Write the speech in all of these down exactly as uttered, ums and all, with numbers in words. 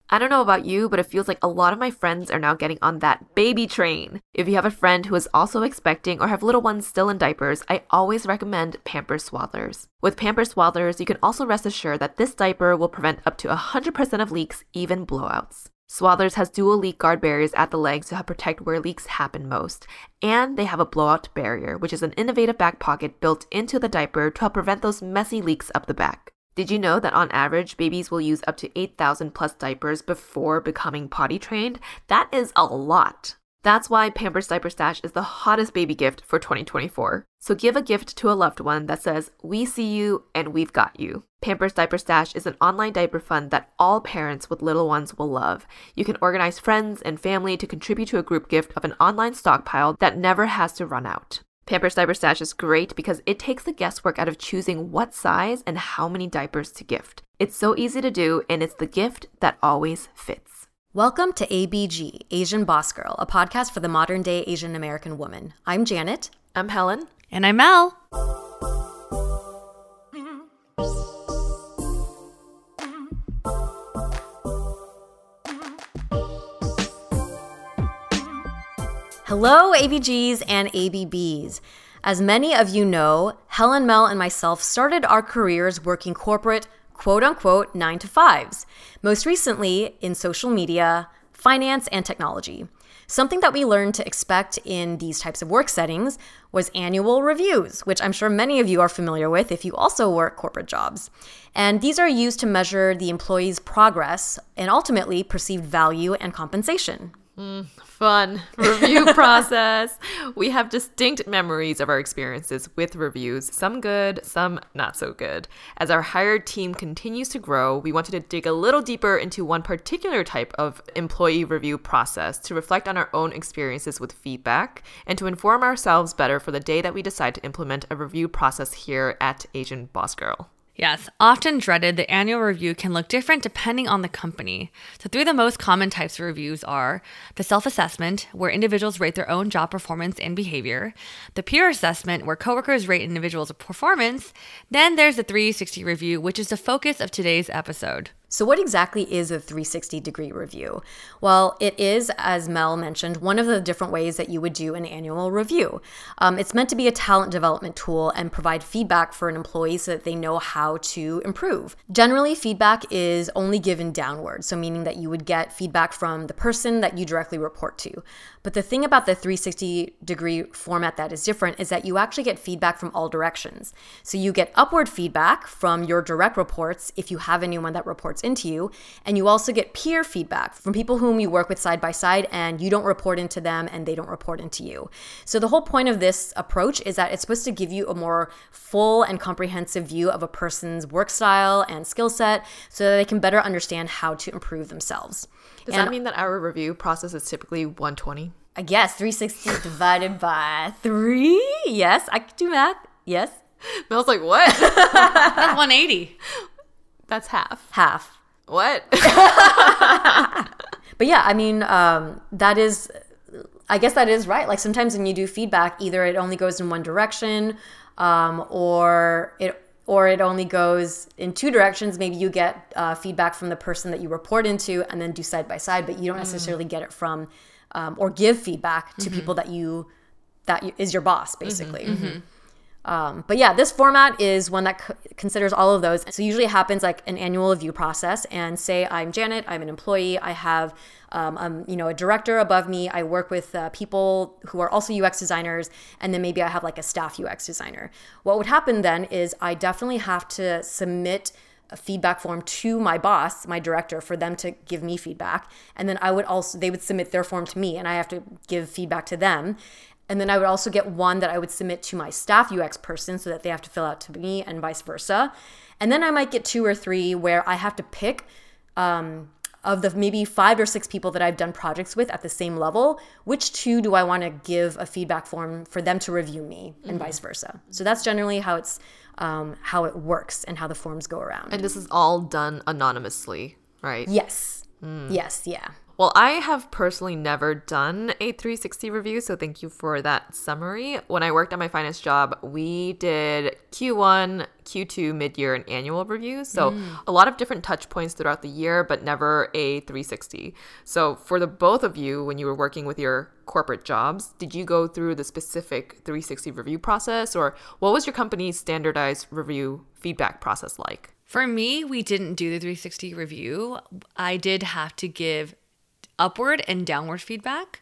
I don't know about you, but it feels like a lot of my friends are now getting on that baby train. If you have a friend who is also expecting or have little ones still in diapers, I always recommend Pampers Swaddlers. With Pampers Swaddlers, you can also rest assured that this diaper will prevent up to one hundred percent of leaks, even blowouts. Swaddlers has dual leak guard barriers at the legs to help protect where leaks happen most. And they have a blowout barrier, which is an innovative back pocket built into the diaper to help prevent those messy leaks up the back. Did you know that on average, babies will use up to eight thousand plus diapers before becoming potty trained? That is a lot. That's why Pampers Diaper Stash is the hottest baby gift for twenty twenty-four. So give a gift to a loved one that says, "We see you and we've got you." Pampers Diaper Stash is an online diaper fund that all parents with little ones will love. You can organize friends and family to contribute to a group gift of an online stockpile that never has to run out. Pampers Diaper Stash is great because it takes the guesswork out of choosing what size and how many diapers to gift. It's so easy to do, and it's the gift that always fits. Welcome to A B G, Asian Boss Girl, a podcast for the modern-day Asian American woman. I'm Janet. I'm Helen. And I'm Mel. Hello, A B Gs and A B Bs. As many of you know, Helen, Mel, and myself started our careers working corporate, quote-unquote, nine to fives, most recently in social media, finance, and technology. Something that we learned to expect in these types of work settings was annual reviews, which I'm sure many of you are familiar with if you also work corporate jobs. And these are used to measure the employee's progress and ultimately perceived value and compensation. Mm, fun. Review process. We have distinct memories of our experiences with reviews, some good, some not so good. As our hired team continues to grow, we wanted to dig a little deeper into one particular type of employee review process to reflect on our own experiences with feedback and to inform ourselves better for the day that we decide to implement a review process here at Asian Boss Girl. Yes, often dreaded, the annual review can look different depending on the company. So three of the most common types of reviews are the self-assessment, where individuals rate their own job performance and behavior, the peer assessment, where coworkers rate individuals' performance, then there's the three sixty review, which is the focus of today's episode. So what exactly is a three sixty degree review? Well, it is, as Mel mentioned, one of the different ways that you would do an annual review. Um, it's meant to be a talent development tool and provide feedback for an employee so that they know how to improve. Generally, feedback is only given downward, so meaning that you would get feedback from the person that you directly report to. But the thing about the three sixty degree format that is different is that you actually get feedback from all directions. So you get upward feedback from your direct reports if you have anyone that reports into you, and you also get peer feedback from people whom you work with side by side and you don't report into them and they don't report into you. So the whole point of this approach is that it's supposed to give you a more full and comprehensive view of a person's work style and skill set so that they can better understand how to improve themselves. Does and that mean that our review process is typically one twenty? I guess three sixty divided by three? Yes, I can do math. Yes. Mel's like, what? That's one eighty. That's half. Half. What? But yeah, I mean, um, that is, I guess that is right. Like sometimes when you do feedback, either it only goes in one direction um, or it or it only goes in two directions. Maybe you get uh, feedback from the person that you report into and then do side by side, but you don't necessarily get it from um, or give feedback to mm-hmm. people that you, that you, is your boss, basically. Mm-hmm, mm-hmm. Um, but yeah, this format is one that c- considers all of those. So usually it happens like an annual review process. And say I'm Janet, I'm an employee, I have um, um, you know, a director above me. I work with uh, people who are also U X designers, and then maybe I have like a staff U X designer. What would happen then is I definitely have to submit a feedback form to my boss, my director, for them to give me feedback. And then I would also, they would submit their form to me and I have to give feedback to them. And then I would also get one that I would submit to my staff U X person so that they have to fill out to me and vice versa. And then I might get two or three where I have to pick um, of the maybe five or six people that I've done projects with at the same level, which two do I want to give a feedback form for them to review me and mm-hmm. vice versa. So that's generally how it's um, how it works and how the forms go around. And this is all done anonymously, right? Yes. Mm. Yes, yeah. Well, I have personally never done a three sixty review, so thank you for that summary. When I worked at my finance job, we did Q one, Q two, mid-year, and annual reviews. So mm. a lot of different touch points throughout the year, but never a three sixty. So for the both of you, when you were working with your corporate jobs, did you go through the specific three sixty review process, or what was your company's standardized review feedback process like? For me, we didn't do the three sixty review. I did have to give upward and downward feedback.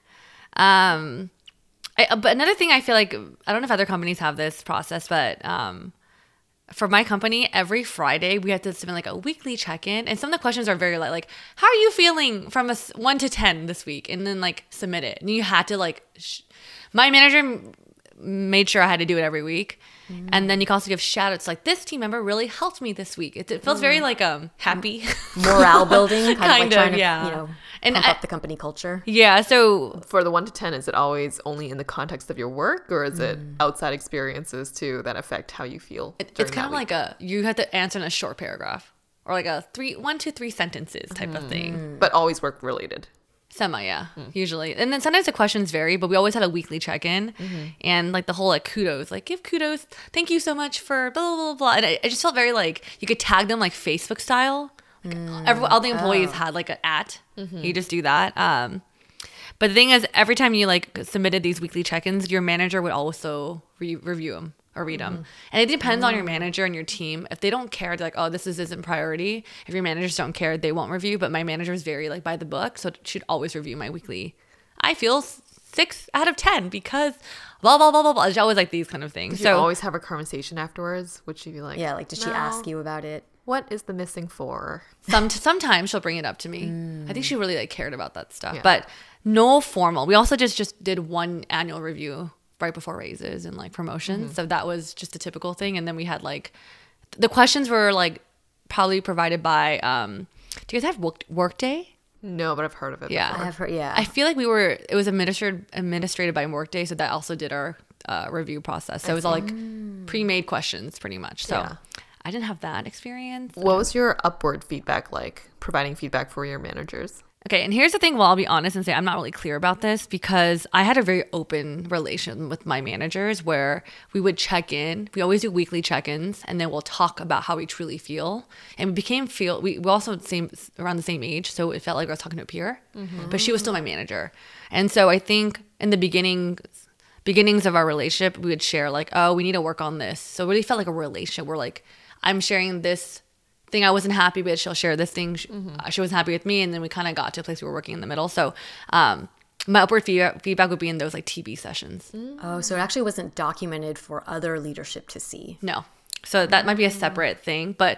Um, I, but another thing I feel like, I don't know if other companies have this process, but um, for my company, every Friday we have to submit like a weekly check-in. And some of the questions are very light, like, how are you feeling from a one to ten this week? And then like submit it. And you had to like, sh- my manager made sure I had to do it every week. Mm. And then you can also give shout outs like, this team member really helped me this week. It, it feels mm. very like um happy. Morale building, kind, kind of like of, trying yeah. to, you know, and pump I, up the company culture. Yeah, so for the one to ten, is it always only in the context of your work, or is mm. it outside experiences too that affect how you feel? It, it's kind of week? like a, you have to answer in a short paragraph or like a three, one to three sentences type mm. of thing. But always work related. Semi, yeah, mm. usually. And then sometimes the questions vary, but we always had a weekly check-in. Mm-hmm. And like the whole like kudos, like give kudos, thank you so much for blah, blah, blah, blah. And I, I just felt very like you could tag them like Facebook style. Like mm. every, all the employees oh. had like an at. Mm-hmm. You just do that. Um, but the thing is, every time you like submitted these weekly check-ins, your manager would also re- review them. Or read them. Mm. And it depends mm. on your manager and your team. If they don't care, they're like, oh, this is, isn't priority. If your managers don't care, they won't review. But my manager is very like by the book. So she'd always review my weekly. I feel six out of ten because blah, blah, blah, blah, blah. It's always like these kind of things. Did so you always have a conversation afterwards? Would she be like, yeah, like, did she no. ask you about it? What is the missing for? Some, sometimes she'll bring it up to me. Mm. I think she really like cared about that stuff. Yeah. But no formal. We also just, just did one annual review right before raises and like promotions. Mm-hmm. So that was just a typical thing. And then we had like, the questions were like probably provided by, um, do you guys have work, Workday? No, but I've heard of it Yeah. before. I've heard, yeah. I feel like we were, it was administered, administrated by Workday. So that also did our uh, review process. So I it was see. all like mm. pre-made questions pretty much. So yeah. I didn't have that experience. What was your upward feedback like, providing feedback for your managers? Okay, and here's the thing, well, I'll be honest and say I'm not really clear about this because I had a very open relation with my managers where we would check in. We always do weekly check-ins, and then we'll talk about how we truly feel. And we became feel, we, we also same around the same age, so it felt like I was talking to a peer, mm-hmm. but she was still my manager. And so I think in the beginning, beginnings of our relationship, we would share like, oh, we need to work on this. So it really felt like a relationship where like, I'm sharing this thing I wasn't happy with, she'll share this thing she, mm-hmm. she wasn't happy with me, and then we kind of got to a place where we were working in the middle. So um my upward feedback, feedback would be in those like T B sessions. Oh, so it actually wasn't documented for other leadership to see. No, so that might be a separate thing, but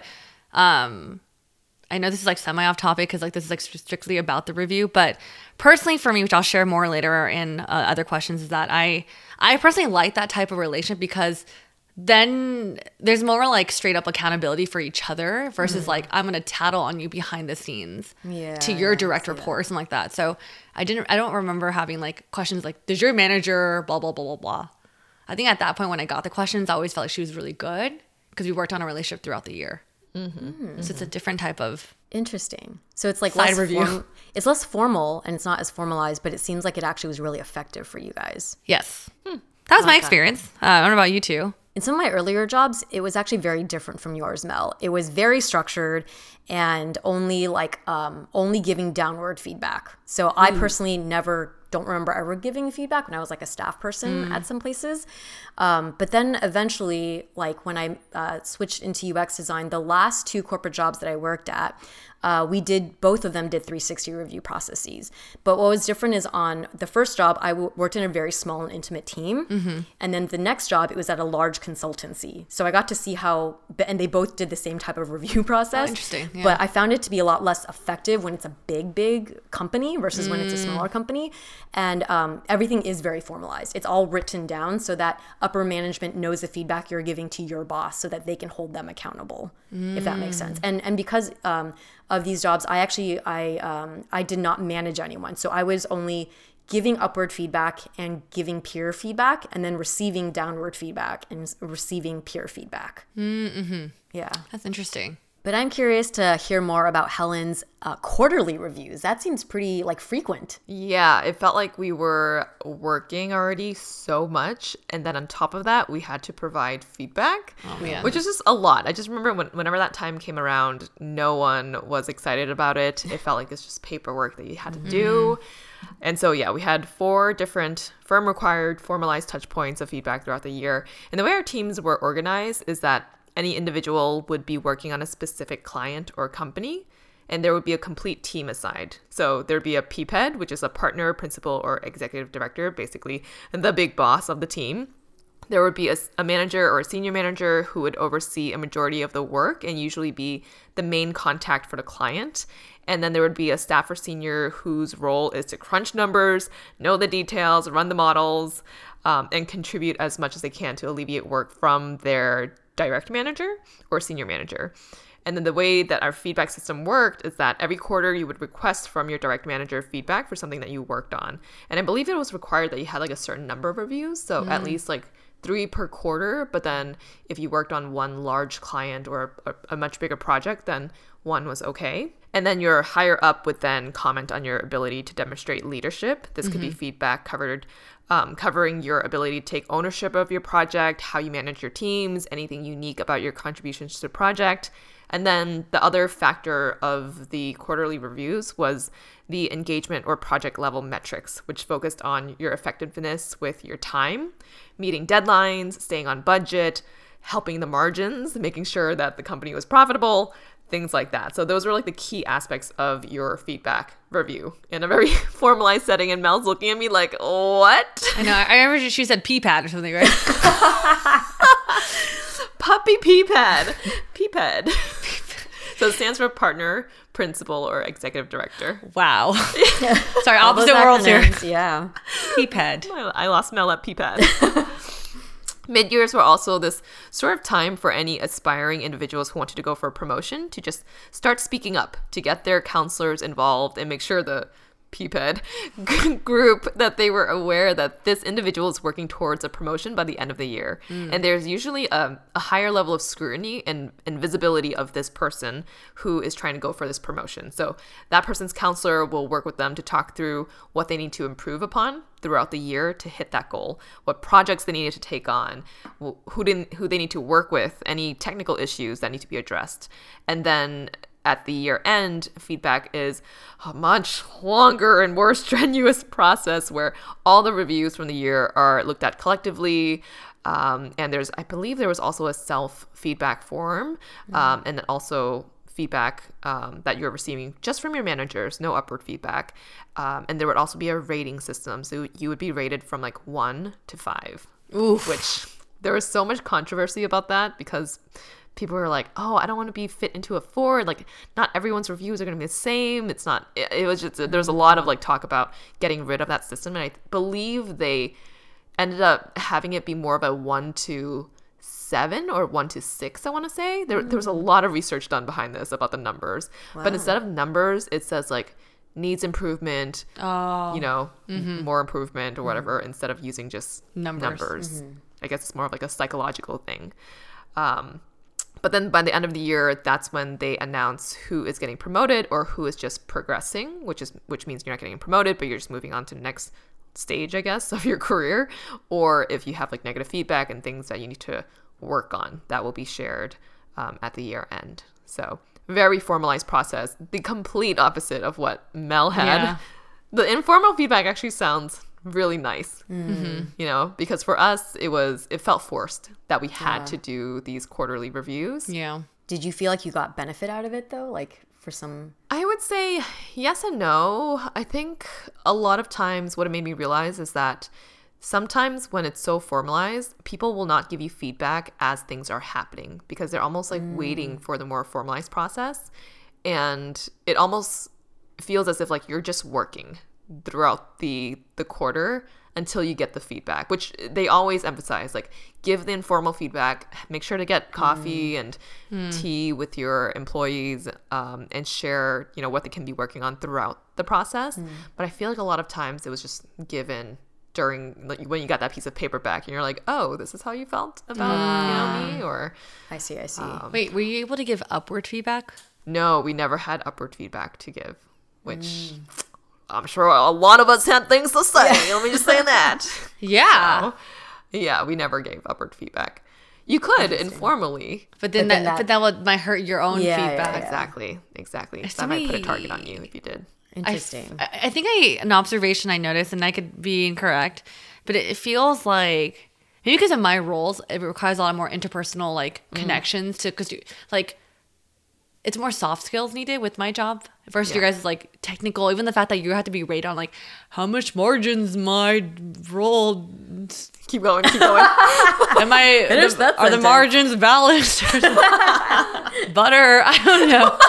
um I know this is like semi off topic because like this is like strictly about the review, but personally for me, which I'll share more later in uh, other questions, is that I I personally like that type of relationship because then there's more like straight up accountability for each other versus mm. like I'm gonna tattle on you behind the scenes yeah, to your direct report or something like that. So I didn't I don't remember having like questions like, does your manager blah blah blah blah blah. I think at that point when I got the questions, I always felt like she was really good because we worked on a relationship throughout the year. Mm-hmm. Mm-hmm. So it's a different type of interesting. So it's like side less review. Form- it's less formal and it's not as formalized, but it seems like it actually was really effective for you guys. Yes, hmm. that was I like my that. experience. Uh, I don't know about you two. In some of my earlier jobs, it was actually very different from yours, Mel. It was very structured and only like um, only giving downward feedback. So mm. I personally never don't remember ever giving feedback when I was like a staff person mm. at some places. Um, but then eventually, like when I uh, switched into U X design, the last two corporate jobs that I worked at, uh, we did, both of them did three sixty review processes. But what was different is on the first job, I w- worked in a very small and intimate team. Mm-hmm. And then the next job, it was at a large consultancy. So I got to see how, and they both did the same type of review process. Oh, interesting. Yeah. But I found it to be a lot less effective when it's a big, big company versus mm. when it's a smaller company. And um, everything is very formalized. It's all written down so that upper management knows the feedback you're giving to your boss so that they can hold them accountable, mm. if that makes sense. And and because um, of these jobs, I actually, I um, I did not manage anyone. So I was only giving upward feedback and giving peer feedback and then receiving downward feedback and receiving peer feedback. Mm-hmm. Yeah. That's interesting. But I'm curious to hear more about Helen's uh, quarterly reviews. That seems pretty like frequent. Yeah, it felt like we were working already so much. And then on top of that, we had to provide feedback, Oh, man. which is just a lot. I just remember when, whenever that time came around, no one was excited about it. It felt like it's just paperwork that you had to do. And so, yeah, we had four different firm-required formalized touch points of feedback throughout the year. And the way our teams were organized is that any individual would be working on a specific client or company, and there would be a complete team assigned. So there'd be a P P E D, which is a partner, principal, or executive director, basically the big boss of the team. There would be a, a manager or a senior manager who would oversee a majority of the work and usually be the main contact for the client. And then there would be a staff or senior whose role is to crunch numbers, know the details, run the models, um, and contribute as much as they can to alleviate work from their direct manager or senior manager. And then the way that our feedback system worked is that every quarter you would request from your direct manager feedback for something that you worked on. And I believe it was required that you had like a certain number of reviews. So mm. at least like three per quarter. But then if you worked on one large client or a, a much bigger project, then one was okay. And then your higher up would then comment on your ability to demonstrate leadership. This could mm-hmm. be feedback covered, um, covering your ability to take ownership of your project, how you manage your teams, anything unique about your contributions to the project. And then the other factor of the quarterly reviews was the engagement or project level metrics, which focused on your effectiveness with your time, meeting deadlines, staying on budget, helping the margins, making sure that the company was profitable, things like that. So those were like the key aspects of your feedback review in a very formalized setting. And Mel's looking at me like, what? I know. I remember she said P P A D or something, right? Puppy P P A D. P P A D. So it stands for partner, principal, or executive director. Wow. Sorry, opposite worlds here. Yeah. P P A D. I lost Mel at P P A D. Mid-years were also this sort of time for any aspiring individuals who wanted to go for a promotion to just start speaking up, to get their counselors involved and make sure the P P A D group that they were aware that this individual is working towards a promotion by the end of the year. Mm. And there's usually a, a higher level of scrutiny and, and visibility of this person who is trying to go for this promotion. So that person's counselor will work with them to talk through what they need to improve upon throughout the year to hit that goal, what projects they needed to take on, who didn't, who they need to work with, any technical issues that need to be addressed. And then at the year end, feedback is a much longer and more strenuous process where all the reviews from the year are looked at collectively. Um, and there's, I believe there was also a self-feedback form um, and then also feedback um, that you're receiving just from your managers, no upward feedback. Um, and there would also be a rating system. So you would be rated from like one to five, Oof. Which there was so much controversy about that because people were like, oh, I don't want to be fit into a four. Like, not everyone's reviews are going to be the same. It's not, it, it was just, there's a lot of like talk about getting rid of that system. And I believe they ended up having it be more of a one to seven or one to six, I want to say. There, mm. there was a lot of research done behind this about the numbers. Wow. But instead of numbers, it says like needs improvement, oh. you know, mm-hmm. more improvement or whatever, mm-hmm. instead of using just numbers. numbers. Mm-hmm. I guess it's more of like a psychological thing. Um, But then by the end of the year, that's when they announce who is getting promoted or who is just progressing, which is which means you're not getting promoted, but you're just moving on to the next stage, I guess, of your career. Or if you have like negative feedback and things that you need to work on, that will be shared um, at the year end. So very formalized process, the complete opposite of what Mel had. Yeah. The informal feedback actually sounds really nice, mm-hmm. you know, because for us, it was, it felt forced that we had Yeah. to do these quarterly reviews. Yeah. Did you feel like you got benefit out of it though? Like for some... I would say yes and no. I think a lot of times what it made me realize is that sometimes when it's so formalized, people will not give you feedback as things are happening because they're almost like mm. waiting for the more formalized process. And it almost feels as if like you're just working throughout the the quarter until you get the feedback, which they always emphasize, like give the informal feedback, make sure to get coffee mm. and mm. tea with your employees um, and share, you know, what they can be working on throughout the process. Mm. But I feel like a lot of times it was just given during like, when you got that piece of paper back and you're like, oh, this is how you felt about mm. you know me, or I see, I see. Um, Wait, were you able to give upward feedback? No, we never had upward feedback to give, which mm. I'm sure a lot of us had things to say. Yeah. Let me just say that. Yeah. So, yeah, we never gave upward feedback. You could informally, but then, but then that, that, but that would might hurt your own yeah, feedback. Yeah, yeah. Exactly, exactly. So that might put a target on you if you did. Interesting. I, I think I an observation I noticed, and I could be incorrect, but it feels like maybe because of my roles, it requires a lot more interpersonal like mm. connections to because like it's more soft skills needed with my job versus yeah. your guys' like technical. Even the fact that you have to be rated on like how much margins my role. Keep going, keep going. Am I? The, are sentence. The margins balanced? Butter? I don't know.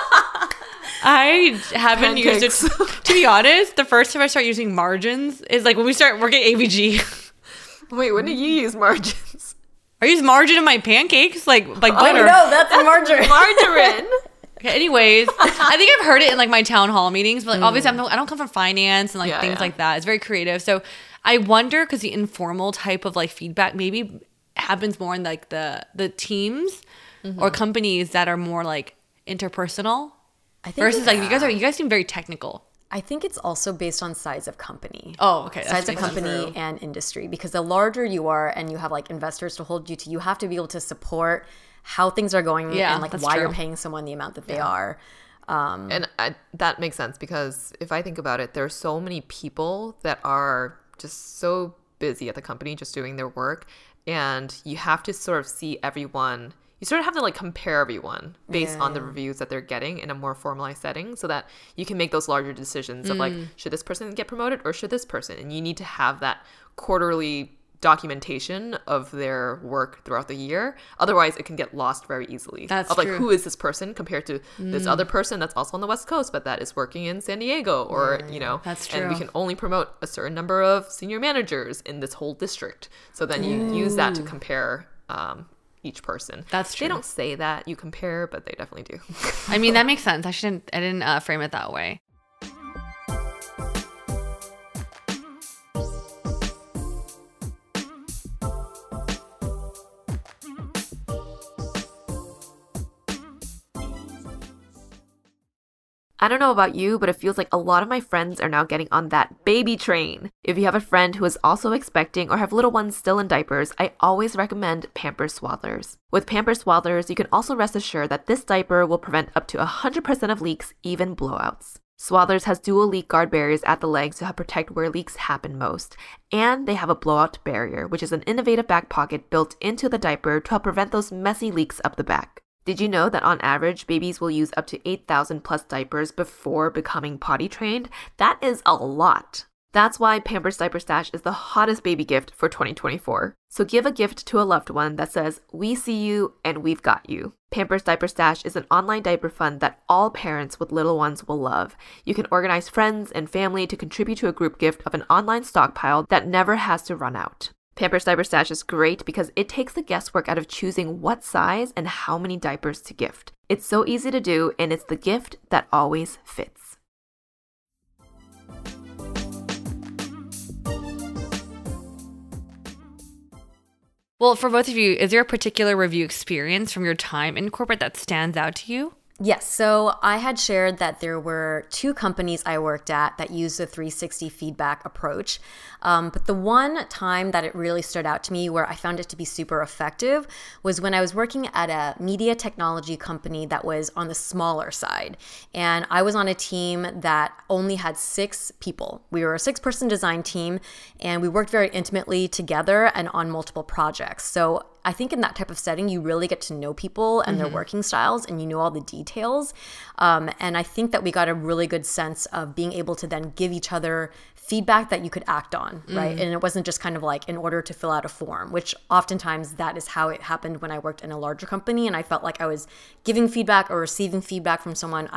I haven't Pancakes. used it. To be honest, the first time I start using margins is like when we start working at A V G. Wait, when do you use margins? I use margarine in my pancakes, like like butter. Oh no, that's margarine. Margarine. Okay, anyways, I think I've heard it in like my town hall meetings, but like, mm. obviously I'm no, I don't come from finance and like yeah, things yeah. like that. It's very creative. So I wonder because the informal type of like feedback maybe happens more in like the the teams mm-hmm. or companies that are more like interpersonal. I think versus like you guys are you guys seem very technical. I think it's also based on size of company. Oh, okay. Size of company true. And industry. Because the larger you are and you have like investors to hold you to, you have to be able to support how things are going yeah, and like why true. You're paying someone the amount that they yeah. are. Um, and I, that makes sense because if I think about it, there are so many people that are just so busy at the company just doing their work. And you have to sort of see everyone. You sort of have to like compare everyone based yeah. on the reviews that they're getting in a more formalized setting so that you can make those larger decisions mm. of like, should this person get promoted or should this person? And you need to have that quarterly documentation of their work throughout the year. Otherwise, it can get lost very easily. That's of like, true. Who is this person compared to mm. this other person that's also on the West Coast, but that is working in San Diego or, yeah, you know. That's true. And we can only promote a certain number of senior managers in this whole district. So then you Ooh. Use that to compare um, each person. That's true. They don't say that you compare, but they definitely do. I mean, that makes sense. I shouldn't, I didn't uh, frame it that way. I don't know about you, but it feels like a lot of my friends are now getting on that baby train. If you have a friend who is also expecting or have little ones still in diapers, I always recommend Pampers Swaddlers. With Pampers Swaddlers, you can also rest assured that this diaper will prevent up to one hundred percent of leaks, even blowouts. Swaddlers has dual leak guard barriers at the legs to help protect where leaks happen most. And they have a blowout barrier, which is an innovative back pocket built into the diaper to help prevent those messy leaks up the back. Did you know that on average, babies will use up to eight thousand plus diapers before becoming potty trained? That is a lot. That's why Pampers Diaper Stash is the hottest baby gift for twenty twenty-four. So give a gift to a loved one that says, we see you and we've got you. Pampers Diaper Stash is an online diaper fund that all parents with little ones will love. You can organize friends and family to contribute to a group gift of an online stockpile that never has to run out. Pampers Diaper Stash is great because it takes the guesswork out of choosing what size and how many diapers to gift. It's so easy to do, and it's the gift that always fits. Well, for both of you, is there a particular review experience from your time in corporate that stands out to you? Yes. So I had shared that there were two companies I worked at that used the three sixty feedback approach. Um, but the one time that it really stood out to me where I found it to be super effective was when I was working at a media technology company that was on the smaller side. And I was on a team that only had six people. We were a six-person design team, and we worked very intimately together and on multiple projects. So I think in that type of setting, you really get to know people and mm-hmm. their working styles, and you know all the details. Um, and I think that we got a really good sense of being able to then give each other feedback that you could act on, right? Mm. And it wasn't just kind of like in order to fill out a form, which oftentimes that is how it happened when I worked in a larger company. And I felt like I was giving feedback or receiving feedback from someone. I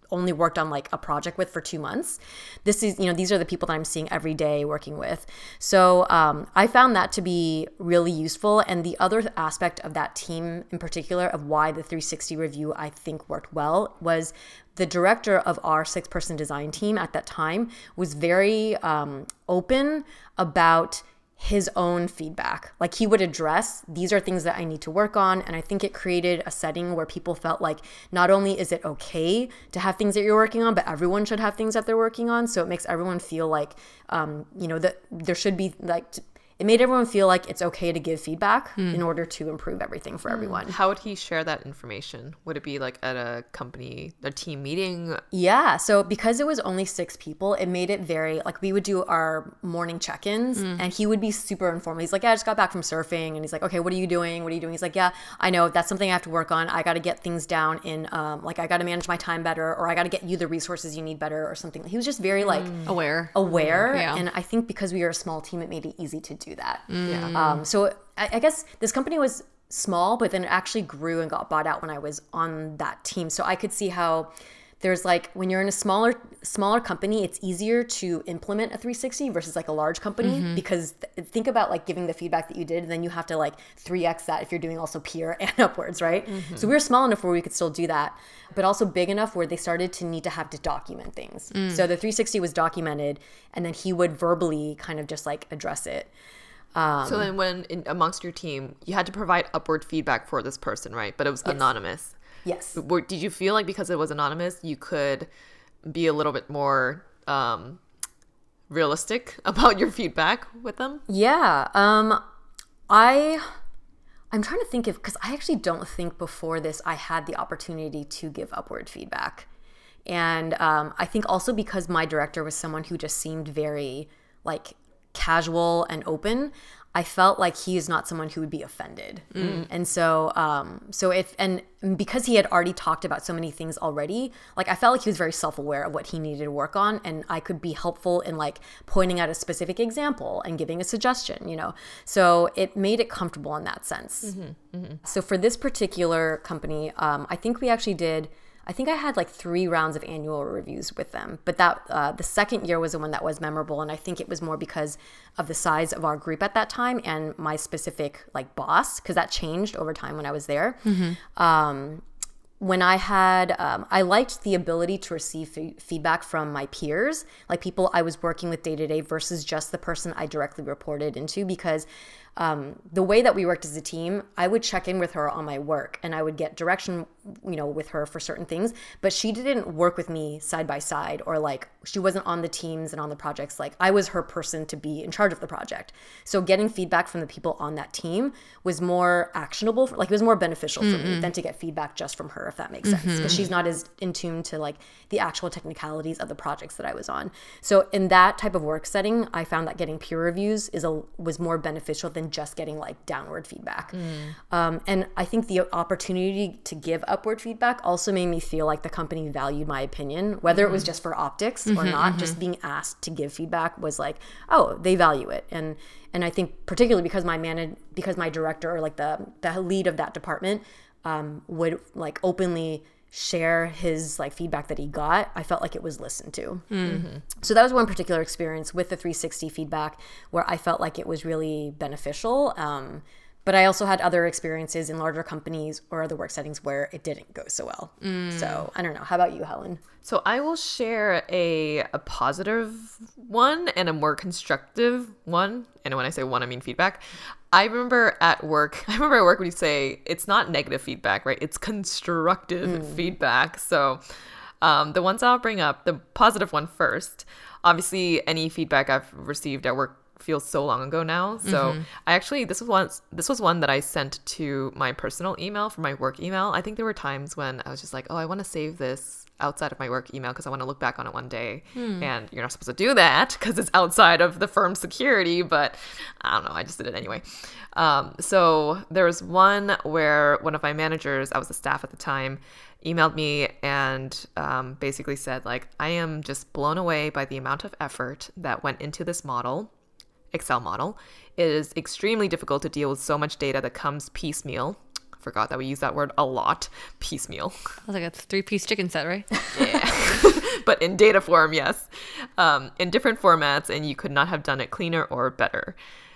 only worked on like a project with for two months. This is, you know, these are the people that I'm seeing every day working with. So um, I found that to be really useful. And the other aspect of that team in particular of why the three sixty review I think worked well was the director of our six-person design team at that time was very um, open about his own feedback. Like he would address, these are things that I need to work on. And I think it created a setting where people felt like not only is it okay to have things that you're working on, but everyone should have things that they're working on. So it makes everyone feel like, um, you know, that there should be like, t- it made everyone feel like it's okay to give feedback mm. in order to improve everything for mm. everyone. How would he share that information? Would it be like at a company, a team meeting? Yeah. So because it was only six people, it made it very, like we would do our morning check-ins mm. and he would be super informal. He's like, yeah, I just got back from surfing. And he's like, okay, what are you doing? What are you doing? He's like, yeah, I know that's something I have to work on. I got to get things down in, um, like I got to manage my time better, or I got to get you the resources you need better or something. He was just very like mm. aware. Aware. Yeah. And I think because we were a small team, it made it easy to do that. Mm. Yeah. Um, so I, I guess this company was small, but then it actually grew and got bought out when I was on that team. So I could see how there's like, when you're in a smaller smaller company, it's easier to implement a three sixty versus like a large company mm-hmm. because th- think about like giving the feedback that you did, and then you have to like three X that if you're doing also peer and upwards, right? Mm-hmm. So we were small enough where we could still do that, but also big enough where they started to need to have to document things. Mm. So the three sixty was documented, and then he would verbally kind of just like address it. Um, so then when in, amongst your team, you had to provide upward feedback for this person, right? But it was yes. anonymous. Yes. Were, did you feel like because it was anonymous, you could be a little bit more um, realistic about your feedback with them? Yeah. Um, I, I'm trying to think of, because I actually don't think before this I had the opportunity to give upward feedback. And um, I think also because my director was someone who just seemed very like casual and open, I felt like he is not someone who would be offended. Mm. And so um so if and because he had already talked about so many things already, like I felt like he was very self-aware of what he needed to work on, and I could be helpful in like pointing out a specific example and giving a suggestion, you know. So it made it comfortable in that sense. Mm-hmm. Mm-hmm. So for this particular company, um I think we actually did I think I had like three rounds of annual reviews with them, but that uh, the second year was the one that was memorable, and I think it was more because of the size of our group at that time and my specific like boss, because that changed over time when I was there. Mm-hmm. Um, when I had, um, I liked the ability to receive f- feedback from my peers, like people I was working with day to day versus just the person I directly reported into, because Um, the way that we worked as a team, I would check in with her on my work and I would get direction, you know, with her for certain things, but she didn't work with me side by side, or like she wasn't on the teams and on the projects. Like I was her person to be in charge of the project. So getting feedback from the people on that team was more actionable, for, like it was more beneficial for mm-hmm. me than to get feedback just from her, if that makes sense, because mm-hmm. she's not as in tune to like the actual technicalities of the projects that I was on. So in that type of work setting, I found that getting peer reviews is a was more beneficial than just getting like downward feedback. Mm. Um, and I think the opportunity to give upward feedback also made me feel like the company valued my opinion, whether mm-hmm. it was just for optics mm-hmm, or not. Mm-hmm. Just being asked to give feedback was like, oh, they value it. And and I think particularly because my man because my director, or like the the lead of that department, um, would like openly share his like feedback that he got, I felt like it was listened to. Mm-hmm. So that was one particular experience with the three sixty feedback where I felt like it was really beneficial. Um, but I also had other experiences in larger companies or other work settings where it didn't go so well. Mm. So I don't know. How about you, Helen? So I will share a a positive one and a more constructive one. And when I say one, I mean feedback. I remember at work, I remember at work when you say it's not negative feedback, right? It's constructive mm. feedback. So um, the ones I'll bring up, the positive one first. Obviously, any feedback I've received at work feels so long ago now. So mm-hmm. I actually, this was one, this was one that I sent to my personal email from my work email. I think there were times when I was just like, oh, I want to save this outside of my work email because I want to look back on it one day. Hmm. And you're not supposed to do that because it's outside of the firm's security, but I don't know, I just did it anyway. Um, so there was one where one of my managers, I was a staff at the time, emailed me and um, basically said like, I am just blown away by the amount of effort that went into this model, Excel model. It is extremely difficult to deal with so much data that comes piecemeal. forgot that we use that word a lot. Piecemeal. I was like, it's a three-piece chicken set, right? Yeah. But in data form, yes. Um, in different formats, and you could not have done it cleaner or better.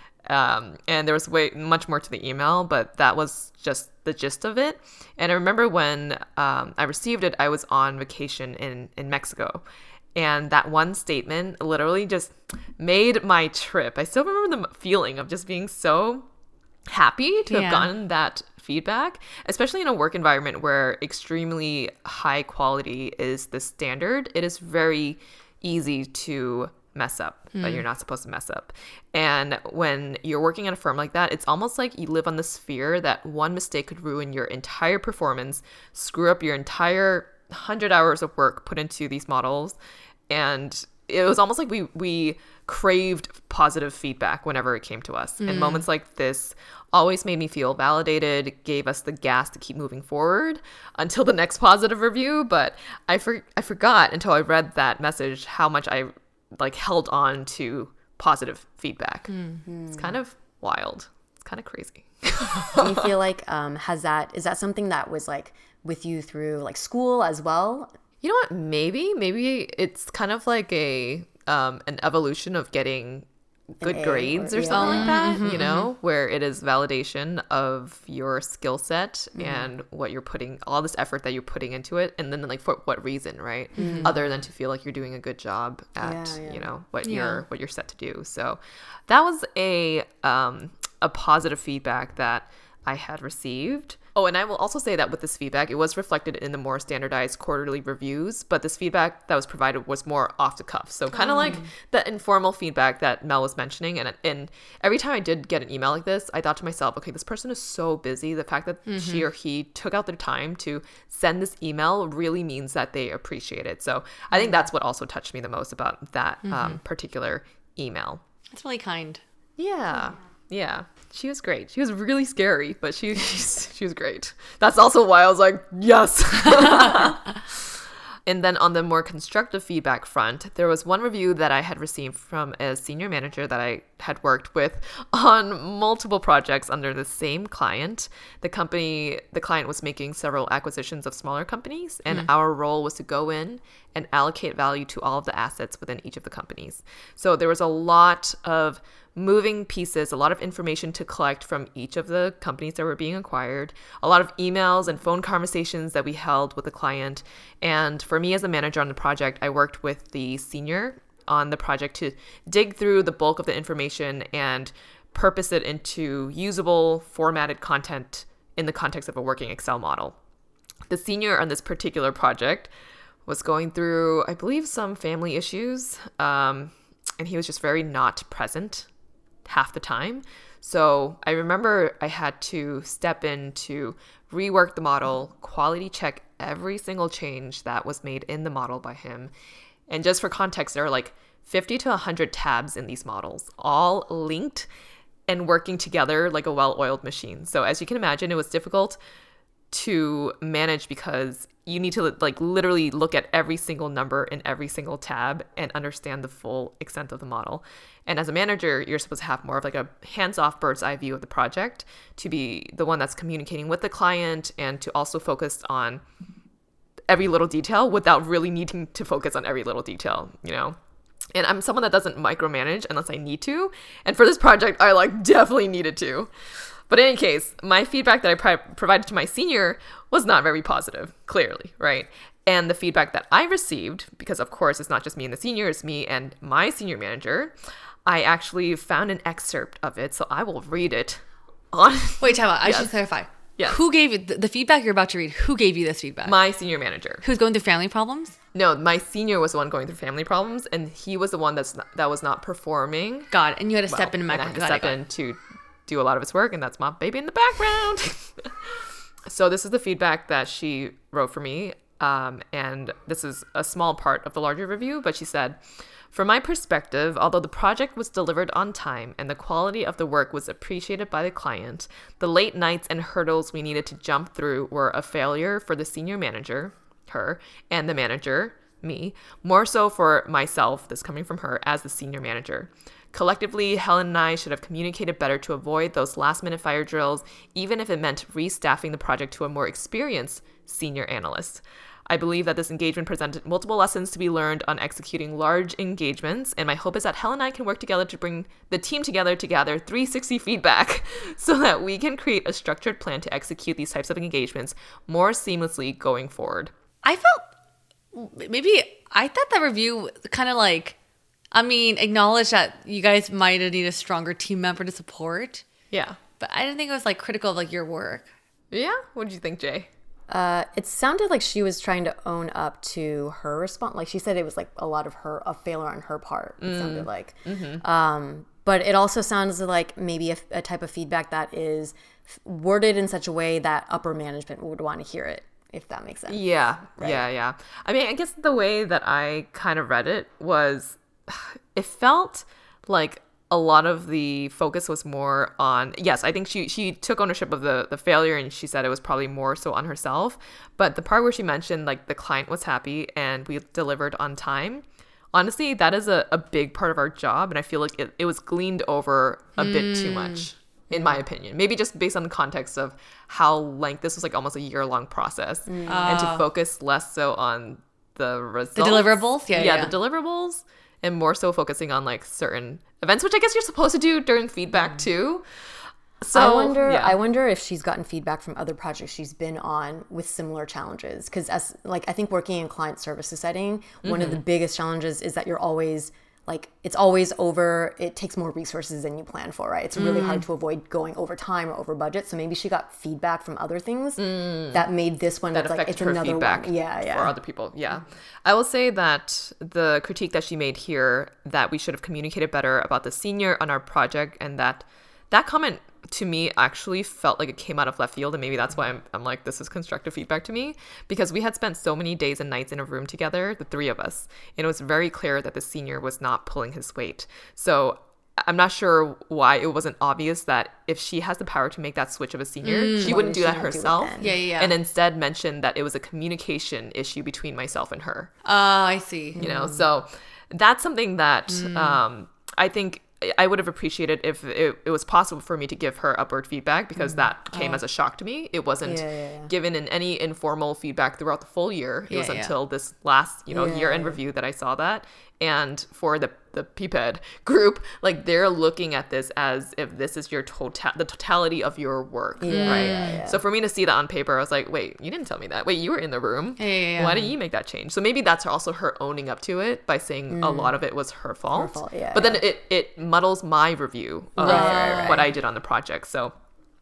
Um, and there was way much more to the email, but that was just the gist of it. And I remember when um, I received it, I was on vacation in, in Mexico. And that one statement literally just made my trip. I still remember the feeling of just being so happy to Yeah. have gotten that feedback, especially in a work environment where extremely high quality is the standard. It is very easy to mess up Mm. that you're not supposed to mess up. And when you're working at a firm like that, it's almost like you live on this fear that one mistake could ruin your entire performance, screw up your entire one hundred hours of work put into these models. And it was almost like we we craved positive feedback whenever it came to us. Mm. And moments like this always made me feel validated, gave us the gas to keep moving forward until the next positive review. But I for, I forgot until I read that message how much I like held on to positive feedback. Mm. It's kind of wild. It's kind of crazy. Do you feel like um, has that is that something that was like with you through like school as well? You know what? Maybe, maybe it's kind of like a um, an evolution of getting good A grades or- or, yeah. something like that, you know, where it is validation of your skill set and what you're putting, all this effort that you're putting into it. And then like for what reason, right? Other than to feel like you're doing a good job at, Yeah, yeah. you know, what Yeah. you're, what you're set to do. So that was a, um, a positive feedback that I had received. Oh, and I will also say that with this feedback, it was reflected in the more standardized quarterly reviews, but this feedback that was provided was more off the cuff. So kind of like the informal feedback that Mel was mentioning. And, and every time I did get an email like this, I thought to myself, okay, this person is so busy. The fact that she or he took out their time to send this email really means that they appreciate it. So I think that's what also touched me the most about that um, particular email. That's really kind. Yeah. Yeah. She was great. She was really scary, but she she's, she was great. That's also why I was like, yes. And then on the more constructive feedback front, there was one review that I had received from a senior manager that I had worked with on multiple projects under the same client. The company, the client was making several acquisitions of smaller companies, and mm. our role was to go in and allocate value to all of the assets within each of the companies. So there was a lot of moving pieces, a lot of information to collect from each of the companies that were being acquired, a lot of emails and phone conversations that we held with the client. And for me as a manager on the project, I worked with the senior on the project to dig through the bulk of the information and purpose it into usable, formatted content in the context of a working Excel model. The senior on this particular project was going through, I believe, some family issues, um, and he was just very not present half the time. So I remember I had to step in to rework the model, quality check every single change that was made in the model by him. And just for context, there are like fifty to one hundred tabs in these models, all linked and working together like a well-oiled machine. So as you can imagine, it was difficult to manage because you need to like literally look at every single number in every single tab and understand the full extent of the model. And as a manager, you're supposed to have more of like a hands-off bird's eye view of the project, to be the one that's communicating with the client and to also focus on every little detail without really needing to focus on every little detail, you know? And I'm someone that doesn't micromanage unless I need to. And for this project, I like definitely needed to. But in any case, my feedback that I pri- provided to my senior was not very positive, clearly, right? And the feedback that I received, because of course it's not just me and the senior, it's me and my senior manager, I actually found an excerpt of it, so I will read it on. Wait, time out. I Yes. should clarify. Yes. Who gave you the, the feedback you're about to read? Who gave you this feedback? My senior manager. Who's going through family problems? No, my senior was the one going through family problems, and he was the one that's not, that was not performing. God, and you had to step well, in and and I micro- had to got step it, got in it. to do a lot of his work, and that's my baby in the background. So this is the feedback that she wrote for me, um, and this is a small part of the larger review, but she said, "From my perspective, although the project was delivered on time and the quality of the work was appreciated by the client, the late nights and hurdles we needed to jump through were a failure for the senior manager, her, and the manager, me, more so for myself, this coming from her, as the senior manager. Collectively, Helen and I should have communicated better to avoid those last-minute fire drills, even if it meant restaffing the project to a more experienced senior analyst. I believe that this engagement presented multiple lessons to be learned on executing large engagements, and my hope is that Helen and I can work together to bring the team together to gather three sixty feedback so that we can create a structured plan to execute these types of engagements more seamlessly going forward. I felt maybe I thought that review kind of like, I mean, acknowledge that you guys might have needed a stronger team member to support. Yeah. But I didn't think it was like critical of like your work. Yeah? What did you think, Jay? Uh, it sounded like she was trying to own up to her response. Like she said, it was like a lot of her, a failure on her part. It mm. sounded like. Mm-hmm. Um, but it also sounds like maybe a, a type of feedback that is worded in such a way that upper management would want to hear it, if that makes sense. Yeah, right? yeah, yeah. I mean, I guess the way that I kind of read it was, it felt like a lot of the focus was more on, yes, I think she she took ownership of the, the failure, and she said it was probably more so on herself. But the part where she mentioned like the client was happy and we delivered on time, honestly, that is a, a big part of our job. And I feel like it, it was gleaned over a mm. bit too much, in my opinion. Maybe just based on the context of how length, this was like almost a year long process. Mm. Uh, and to focus less so on the results. The deliverables? Yeah, yeah. Yeah, the deliverables. And more so focusing on like certain events, which I guess you're supposed to do during feedback too. So I wonder, yeah. I wonder if she's gotten feedback from other projects she's been on with similar challenges. Because as like I think working in client services setting, mm-hmm. one of the biggest challenges is that you're always like it's always over. It takes more resources than you plan for, right? It's really mm. hard to avoid going over time or over budget. So maybe she got feedback from other things mm. that made this one that that's like it's her another feedback one. Yeah, yeah. For other people, yeah. I will say that the critique that she made here, that we should have communicated better about the senior on our project, and that that comment to me actually felt like it came out of left field, and maybe that's why I'm, I'm like, this is constructive feedback to me, because we had spent so many days and nights in a room together, the three of us, and it was very clear that the senior was not pulling his weight. So I'm not sure why it wasn't obvious that if she has the power to make that switch of a senior, mm, she wouldn't do that herself. Do yeah, yeah. And instead mentioned that it was a communication issue between myself and her. Oh, uh, I see. You know, so that's something that mm. um, I think I would have appreciated if it, it was possible for me to give her upward feedback, because mm. that came oh. as a shock to me. It wasn't yeah, yeah, yeah. given in any informal feedback throughout the full year. It yeah, was yeah. until this last, you know, yeah. year-end review that I saw that. And for the the P P E D group, like they're looking at this as if this is your total the totality of your work, yeah, right? Yeah, yeah. So for me to see that on paper, I was like, wait, you didn't tell me that. Wait, you were in the room. Yeah, yeah, yeah. Why didn't you make that change? So maybe that's also her owning up to it by saying mm. a lot of it was her fault. Her fault yeah, but yeah. then it it muddles my review of right, right, right. what I did on the project. So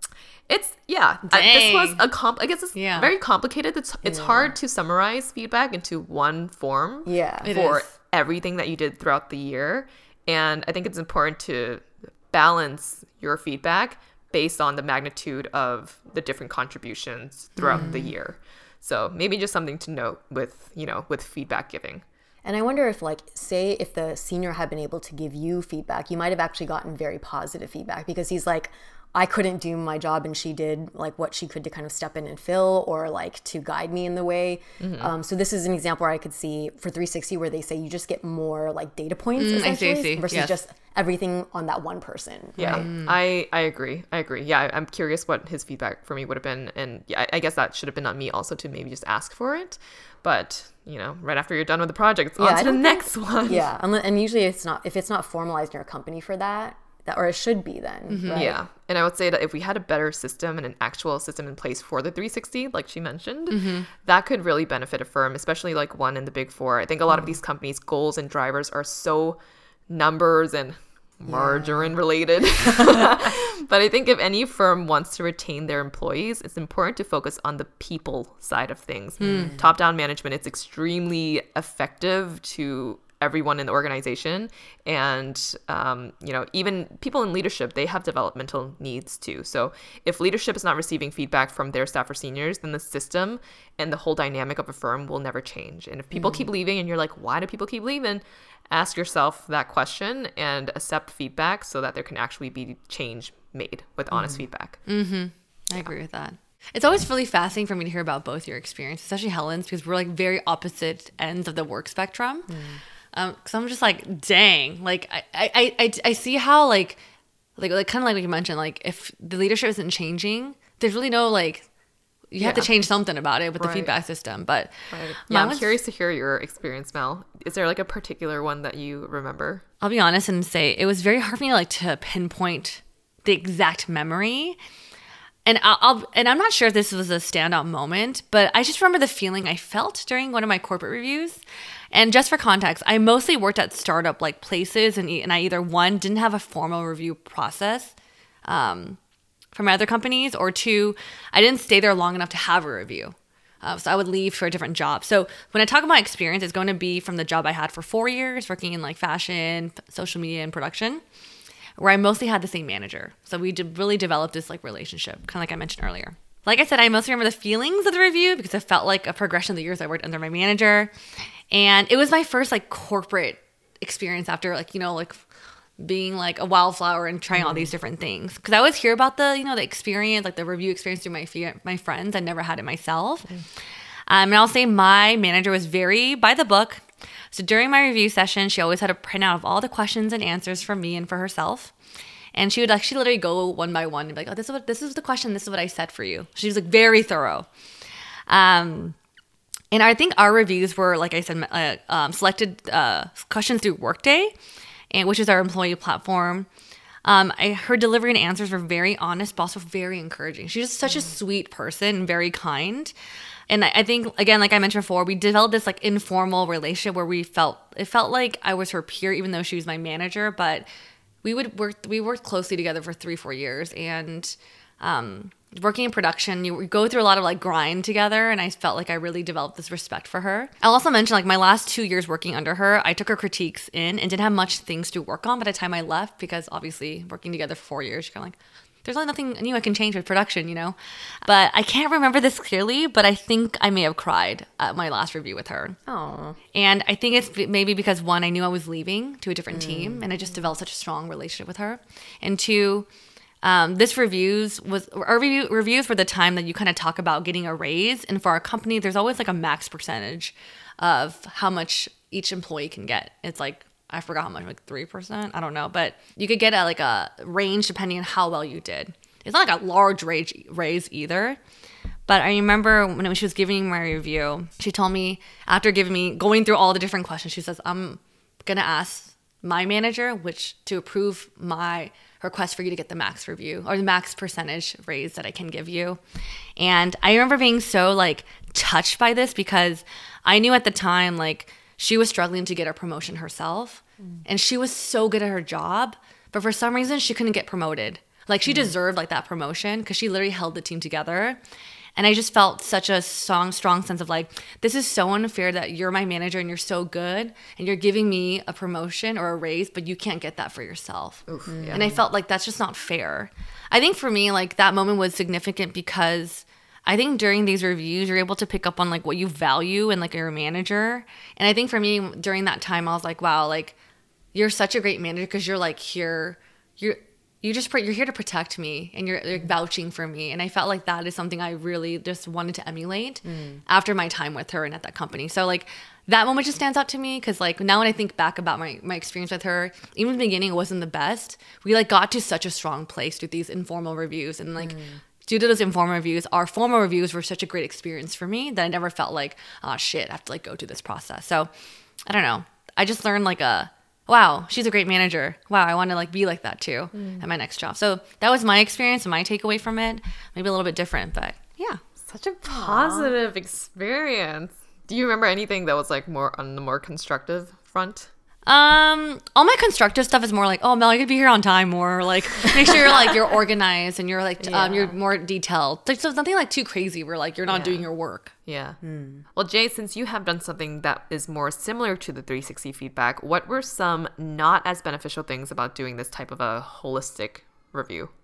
it's yeah. I, this was a comp. I guess it's yeah. very complicated. It's it's yeah. hard to summarize feedback into one form. Yeah, for is. everything that you did throughout the year. And I think it's important to balance your feedback based on the magnitude of the different contributions throughout mm. the year. So maybe just something to note with, you know, with feedback giving. And I wonder if, like, say if the senior had been able to give you feedback, you might have actually gotten very positive feedback, because he's like, I couldn't do my job and she did like what she could to kind of step in and fill, or like to guide me in the way. Mm-hmm. Um, so this is an example where I could see for three sixty where they say you just get more like data points mm, essentially I see, I see. versus yes. just everything on that one person. Yeah, right? mm. I, I agree. I agree. Yeah, I'm curious what his feedback for me would have been. And yeah, I guess that should have been on me also to maybe just ask for it. But, you know, right after you're done with the project, it's yeah, on to the next think, one. Yeah, and usually it's not, if it's not formalized in your company for that, That, or it should be then. Mm-hmm. Right? Yeah. And I would say that if we had a better system and an actual system in place for the three sixty, like she mentioned, mm-hmm. that could really benefit a firm, especially like one in the big four. I think a lot mm. of these companies' goals and drivers are so numbers and margarine yeah. related. But I think if any firm wants to retain their employees, it's important to focus on the people side of things. Mm. Top-down management, it's extremely effective to everyone in the organization, and um, you know, even people in leadership, they have developmental needs too. So if leadership is not receiving feedback from their staff or seniors, then the system and the whole dynamic of a firm will never change. And if people mm. keep leaving and you're like, why do people keep leaving? Ask yourself that question and accept feedback so that there can actually be change made with honest mm. feedback. Mm-hmm. I agree with that. It's always really fascinating for me to hear about both your experiences, especially Helen's, because we're like very opposite ends of the work spectrum. Mm. Um, cause I'm just like, dang, like I, I, I, I see how like, like, like kind of like what you mentioned, like if the leadership isn't changing, there's really no like, you yeah. have to change something about it with right. the feedback system. But right. yeah, I'm was, curious to hear your experience, Mel. Is there like a particular one that you remember? I'll be honest and say it was very hard for me like to pinpoint the exact memory. And I'll, I'll and I'm not sure if this was a standout moment, but I just remember the feeling I felt during one of my corporate reviews. And just for context, I mostly worked at startup like places, and and I either one didn't have a formal review process um, for my other companies, or two, I didn't stay there long enough to have a review. Uh, so I would leave for a different job. So when I talk about my experience, it's going to be from the job I had for four years working in like fashion, social media, and production, where I mostly had the same manager. So we de- really developed this like relationship, kind of like I mentioned earlier. Like I said, I mostly remember the feelings of the review because it felt like a progression of the years I worked under my manager. And it was my first like corporate experience after like, you know, like being like a wildflower and trying mm. all these different things. Because I always hear about the, you know, the experience, like the review experience through my f- my friends. I never had it myself. Mm. Um, and I'll say my manager was very by the book. So during my review session, she always had a printout of all the questions and answers from me and for herself. And she would actually literally go one by one and be like, oh, this is what this is the question. This is what I said for you. She was like very thorough. Um, and I think our reviews were, like I said, uh, um, selected uh, questions through Workday, and which is our employee platform. Um, I, her delivery and answers were very honest, but also very encouraging. She's just such a sweet person and very kind. And I, I think, again, like I mentioned before, we developed this like informal relationship where we felt, it felt like I was her peer, even though she was my manager, but we would work, we worked closely together for three, four years. And um, working in production, you we go through a lot of like grind together. And I felt like I really developed this respect for her. I'll also mention like my last two years working under her, I took her critiques in and didn't have much things to work on by the time I left, because obviously working together for four years, you're kind of like, there's really nothing new I can change with production, you know? But I can't remember this clearly, but I think I may have cried at my last review with her. Oh. And I think it's maybe because, one, I knew I was leaving to a different mm. team, and I just developed such a strong relationship with her. And two, um, this reviews was, our review, reviews were the time that you kind of talk about getting a raise. And for our company, there's always like a max percentage of how much each employee can get. It's like, I forgot how much, like three percent? I don't know. But you could get a, like a range depending on how well you did. It's not like a large raise, raise either. But I remember when she was giving my review, she told me, after giving me, going through all the different questions, she says, I'm going to ask my manager which to approve my request for you to get the max review or the max percentage raise that I can give you. And I remember being so like touched by this, because I knew at the time, like, she was struggling to get a promotion herself, mm. and she was so good at her job, but for some reason she couldn't get promoted. Like she mm. deserved like that promotion because she literally held the team together. And I just felt such a strong, strong sense of like, this is so unfair that you're my manager and you're so good and you're giving me a promotion or a raise, but you can't get that for yourself. Oof, mm. yeah. And I felt like that's just not fair. I think for me, like that moment was significant because I think during these reviews, you're able to pick up on like what you value and like your manager. And I think for me during that time, I was like, wow, like you're such a great manager because you're like here, you're, you just, you're here to protect me and you're, you're vouching for me. And I felt like that is something I really just wanted to emulate mm. after my time with her and at that company. So like that moment just stands out to me because like now when I think back about my, my experience with her, even in the beginning, it wasn't the best. We like got to such a strong place through these informal reviews and like, mm. due to those informal reviews, our formal reviews were such a great experience for me that I never felt like, oh shit, I have to like go through this process. So I don't know. I just learned like a, wow, she's a great manager. Wow, I want to like be like that too mm. at my next job. So that was my experience and my takeaway from it. Maybe a little bit different, but yeah. Such a positive Aww. experience. Do you remember anything that was like more on the more constructive front? Um, all my constructive stuff is more like, oh, Mel, you could be here on time more. Like, make sure you're like you're organized and you're like yeah. um you're more detailed. Like, so nothing like too crazy where like you're not yeah. doing your work. Yeah. Hmm. Well, Jay, since you have done something that is more similar to the three sixty feedback, what were some not as beneficial things about doing this type of a holistic review?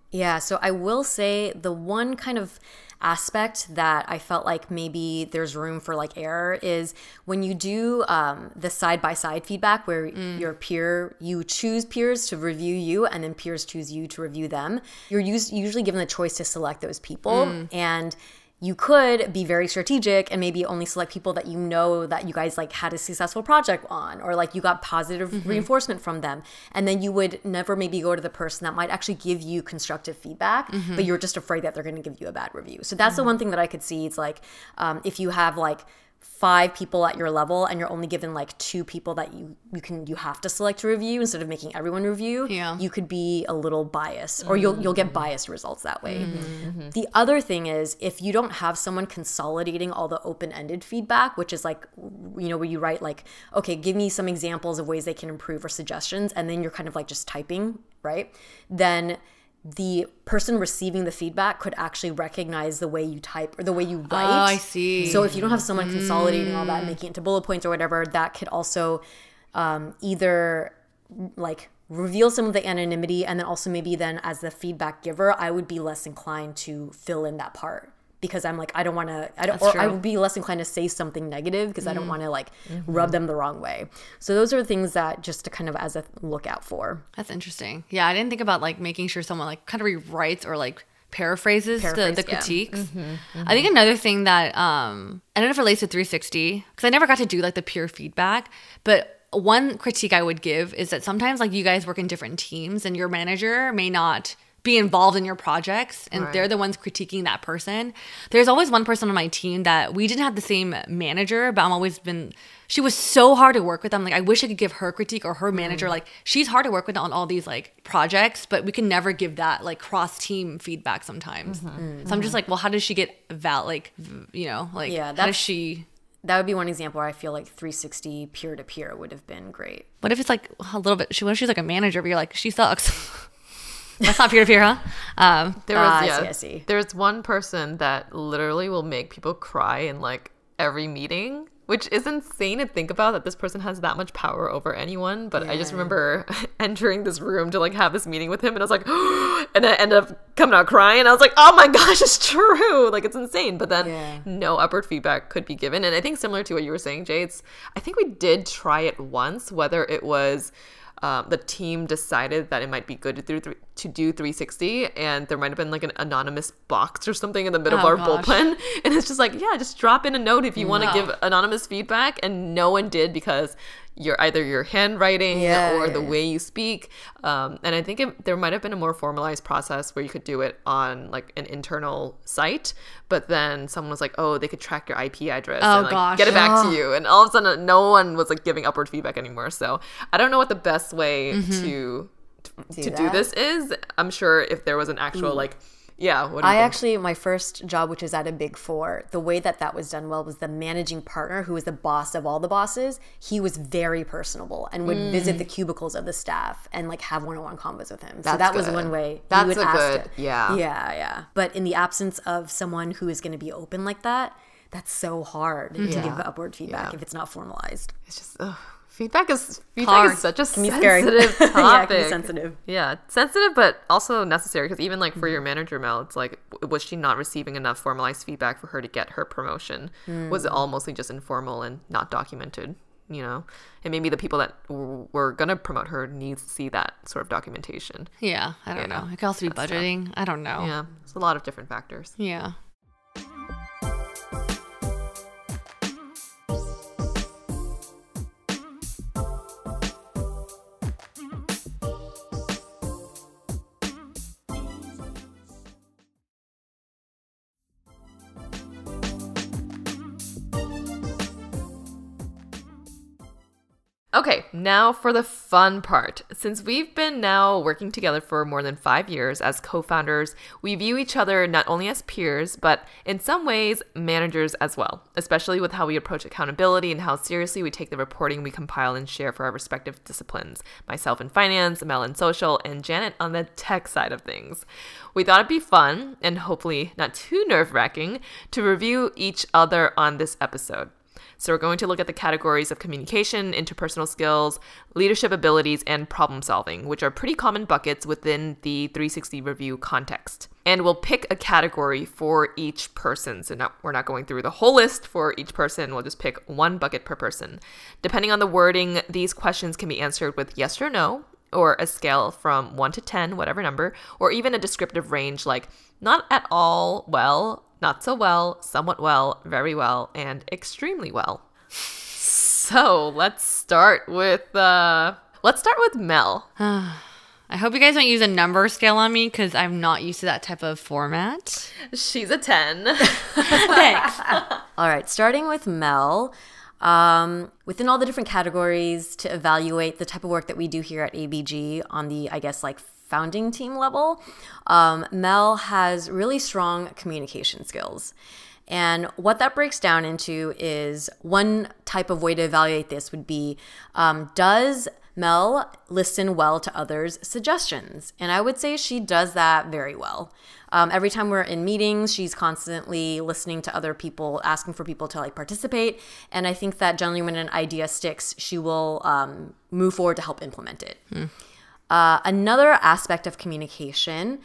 Yeah, so I will say the one kind of aspect that I felt like maybe there's room for like error is when you do um, the side-by-side feedback where mm. your peer, you choose peers to review you and then peers choose you to review them. You're us- usually given the choice to select those people. Mm. And you could be very strategic and maybe only select people that you know that you guys like had a successful project on, or like you got positive mm-hmm. reinforcement from them. And then you would never maybe go to the person that might actually give you constructive feedback, mm-hmm. but you're just afraid that they're going to give you a bad review. So that's mm-hmm. the one thing that I could see. It's like um, if you have like five people at your level and you're only given like two people that you you can you have to select to review instead of making everyone review, yeah. you could be a little biased, or mm-hmm. you'll you'll get biased results that way. Mm-hmm. The other thing is if you don't have someone consolidating all the open-ended feedback, which is like, you know, where you write like, okay, give me some examples of ways they can improve or suggestions, and then you're kind of like just typing, right? Then the person receiving the feedback could actually recognize the way you type or the way you write. Oh, I see. So if you don't have someone consolidating mm. all that, making it into bullet points or whatever, that could also um, either like reveal some of the anonymity, and then also maybe then as the feedback giver, I would be less inclined to fill in that part. Because I'm like, I don't want to, I don't, or I would be less inclined to say something negative because mm. I don't want to like mm-hmm. rub them the wrong way. So those are things that just to kind of as a look out for. That's interesting. Yeah, I didn't think about like making sure someone like kind of rewrites or like paraphrases Paraphrase, the, the critiques. Yeah. Mm-hmm, mm-hmm. I think another thing that, um, I don't know if it relates to three sixty, because I never got to do like the peer feedback, but one critique I would give is that sometimes like you guys work in different teams and your manager may not be involved in your projects, and right. they're the ones critiquing that person. There's always one person on my team that we didn't have the same manager, but I'm always been, she was so hard to work with. I'm like, I wish I could give her critique, or her manager. Mm. Like, she's hard to work with on all these like projects, but we can never give that like cross team feedback sometimes. Mm-hmm. Mm-hmm. So I'm just like, well, how does she get val like, you know, like, yeah, how does she? That would be one example where I feel like three sixty peer to peer would have been great. What if it's like a little bit, she, what if she's like a manager, but you're like, she sucks. That's not peer-to-peer, huh? Um, there was, uh, yeah, I see, I see. There's one person that literally will make people cry in like every meeting, which is insane to think about, that this person has that much power over anyone. But yeah. I just remember entering this room to like have this meeting with him, and I was like, and I ended up coming out crying. I was like, oh my gosh, it's true. Like, it's insane. But then yeah. no upward feedback could be given. And I think similar to what you were saying, Jay, it's, I think we did try it once, whether it was Um, the team decided that it might be good to do, to do three sixty, and there might have been like an anonymous box or something in the middle oh, of our gosh. bullpen, and it's just like, yeah, just drop in a note if you want to no. give anonymous feedback, and no one did because you're either your handwriting yeah, or yeah, the yeah. way you speak, um, and I think it, there might have been a more formalized process where you could do it on like an internal site, but then someone was like, oh, they could track your I P address oh, and like gosh. get it back oh. to you, and all of a sudden no one was like giving upward feedback anymore. So I don't know what the best way mm-hmm. to to, do, to do this is. I'm sure if there was an actual Ooh. like yeah what do you I think? Actually, my first job, which is at a big four, the way that that was done well was the managing partner, who was the boss of all the bosses. He was very personable and would mm. visit the cubicles of the staff and like have one-on-one convos with him. That's so that good. was one way. That's he would a ask good to, yeah yeah yeah but in the absence of someone who is going to be open like that, that's so hard mm-hmm. to yeah. give upward feedback yeah. if it's not formalized. It's just ugh. Feedback is feedback is such a sensitive topic. Yeah, it can be sensitive. Yeah, sensitive, but also necessary, because even like for your manager, Mel, it's like, was she not receiving enough formalized feedback for her to get her promotion? Mm. Was it all mostly just informal and not documented? You know, and maybe the people that w- were gonna promote her needs to see that sort of documentation. Yeah, I don't yeah. know. It could also be That's budgeting. Tough. I don't know. Yeah, it's a lot of different factors. Yeah. Okay, now for the fun part. Since we've been now working together for more than five years as co-founders, we view each other not only as peers, but in some ways, managers as well, especially with how we approach accountability and how seriously we take the reporting we compile and share for our respective disciplines. Myself in finance, Mel in social, and Janet on the tech side of things. We thought it'd be fun, and hopefully not too nerve-wracking, to review each other on this episode. So we're going to look at the categories of communication, interpersonal skills, leadership abilities, and problem solving, which are pretty common buckets within the three sixty review context. And we'll pick a category for each person. So not, we're not going through the whole list for each person. We'll just pick one bucket per person. Depending on the wording, these questions can be answered with yes or no, or a scale from one to ten, whatever number, or even a descriptive range like not at all well, not so well, somewhat well, very well, and extremely well. So let's start with, uh, let's start with Mel. I hope you guys don't use a number scale on me because I'm not used to that type of format. She's a ten. Thanks. All right, starting with Mel. Um, within all the different categories to evaluate the type of work that we do here at A B G on the, I guess, like founding team level, um, Mel has really strong communication skills. And what that breaks down into is one type of way to evaluate this would be, um, does Mel listen well to others' suggestions? And I would say she does that very well. Um, every time we're in meetings, she's constantly listening to other people, asking for people to like participate. And I think that generally when an idea sticks, she will um, move forward to help implement it. Hmm. Uh, another aspect of communication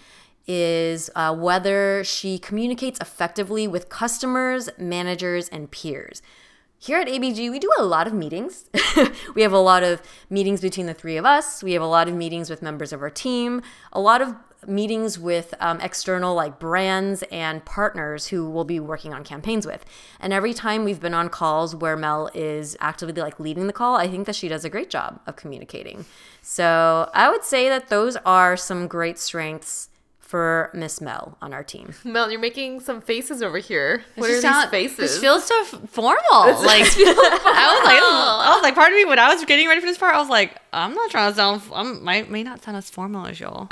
is uh, whether she communicates effectively with customers, managers, and peers. Here at A B G, we do a lot of meetings. We have a lot of meetings between the three of us. We have a lot of meetings with members of our team, a lot of meetings with um, external like brands and partners who we'll be working on campaigns with. And every time we've been on calls where Mel is actively like leading the call, I think that she does a great job of communicating. So I would say that those are some great strengths for Miss Mel on our team. Mel, you're making some faces over here. What This are sound- these faces? This feels so f- formal. Like I was like, I was like, part of me when I was getting ready for this part, I was like, I'm not trying to sound. I might may not sound as formal as y'all.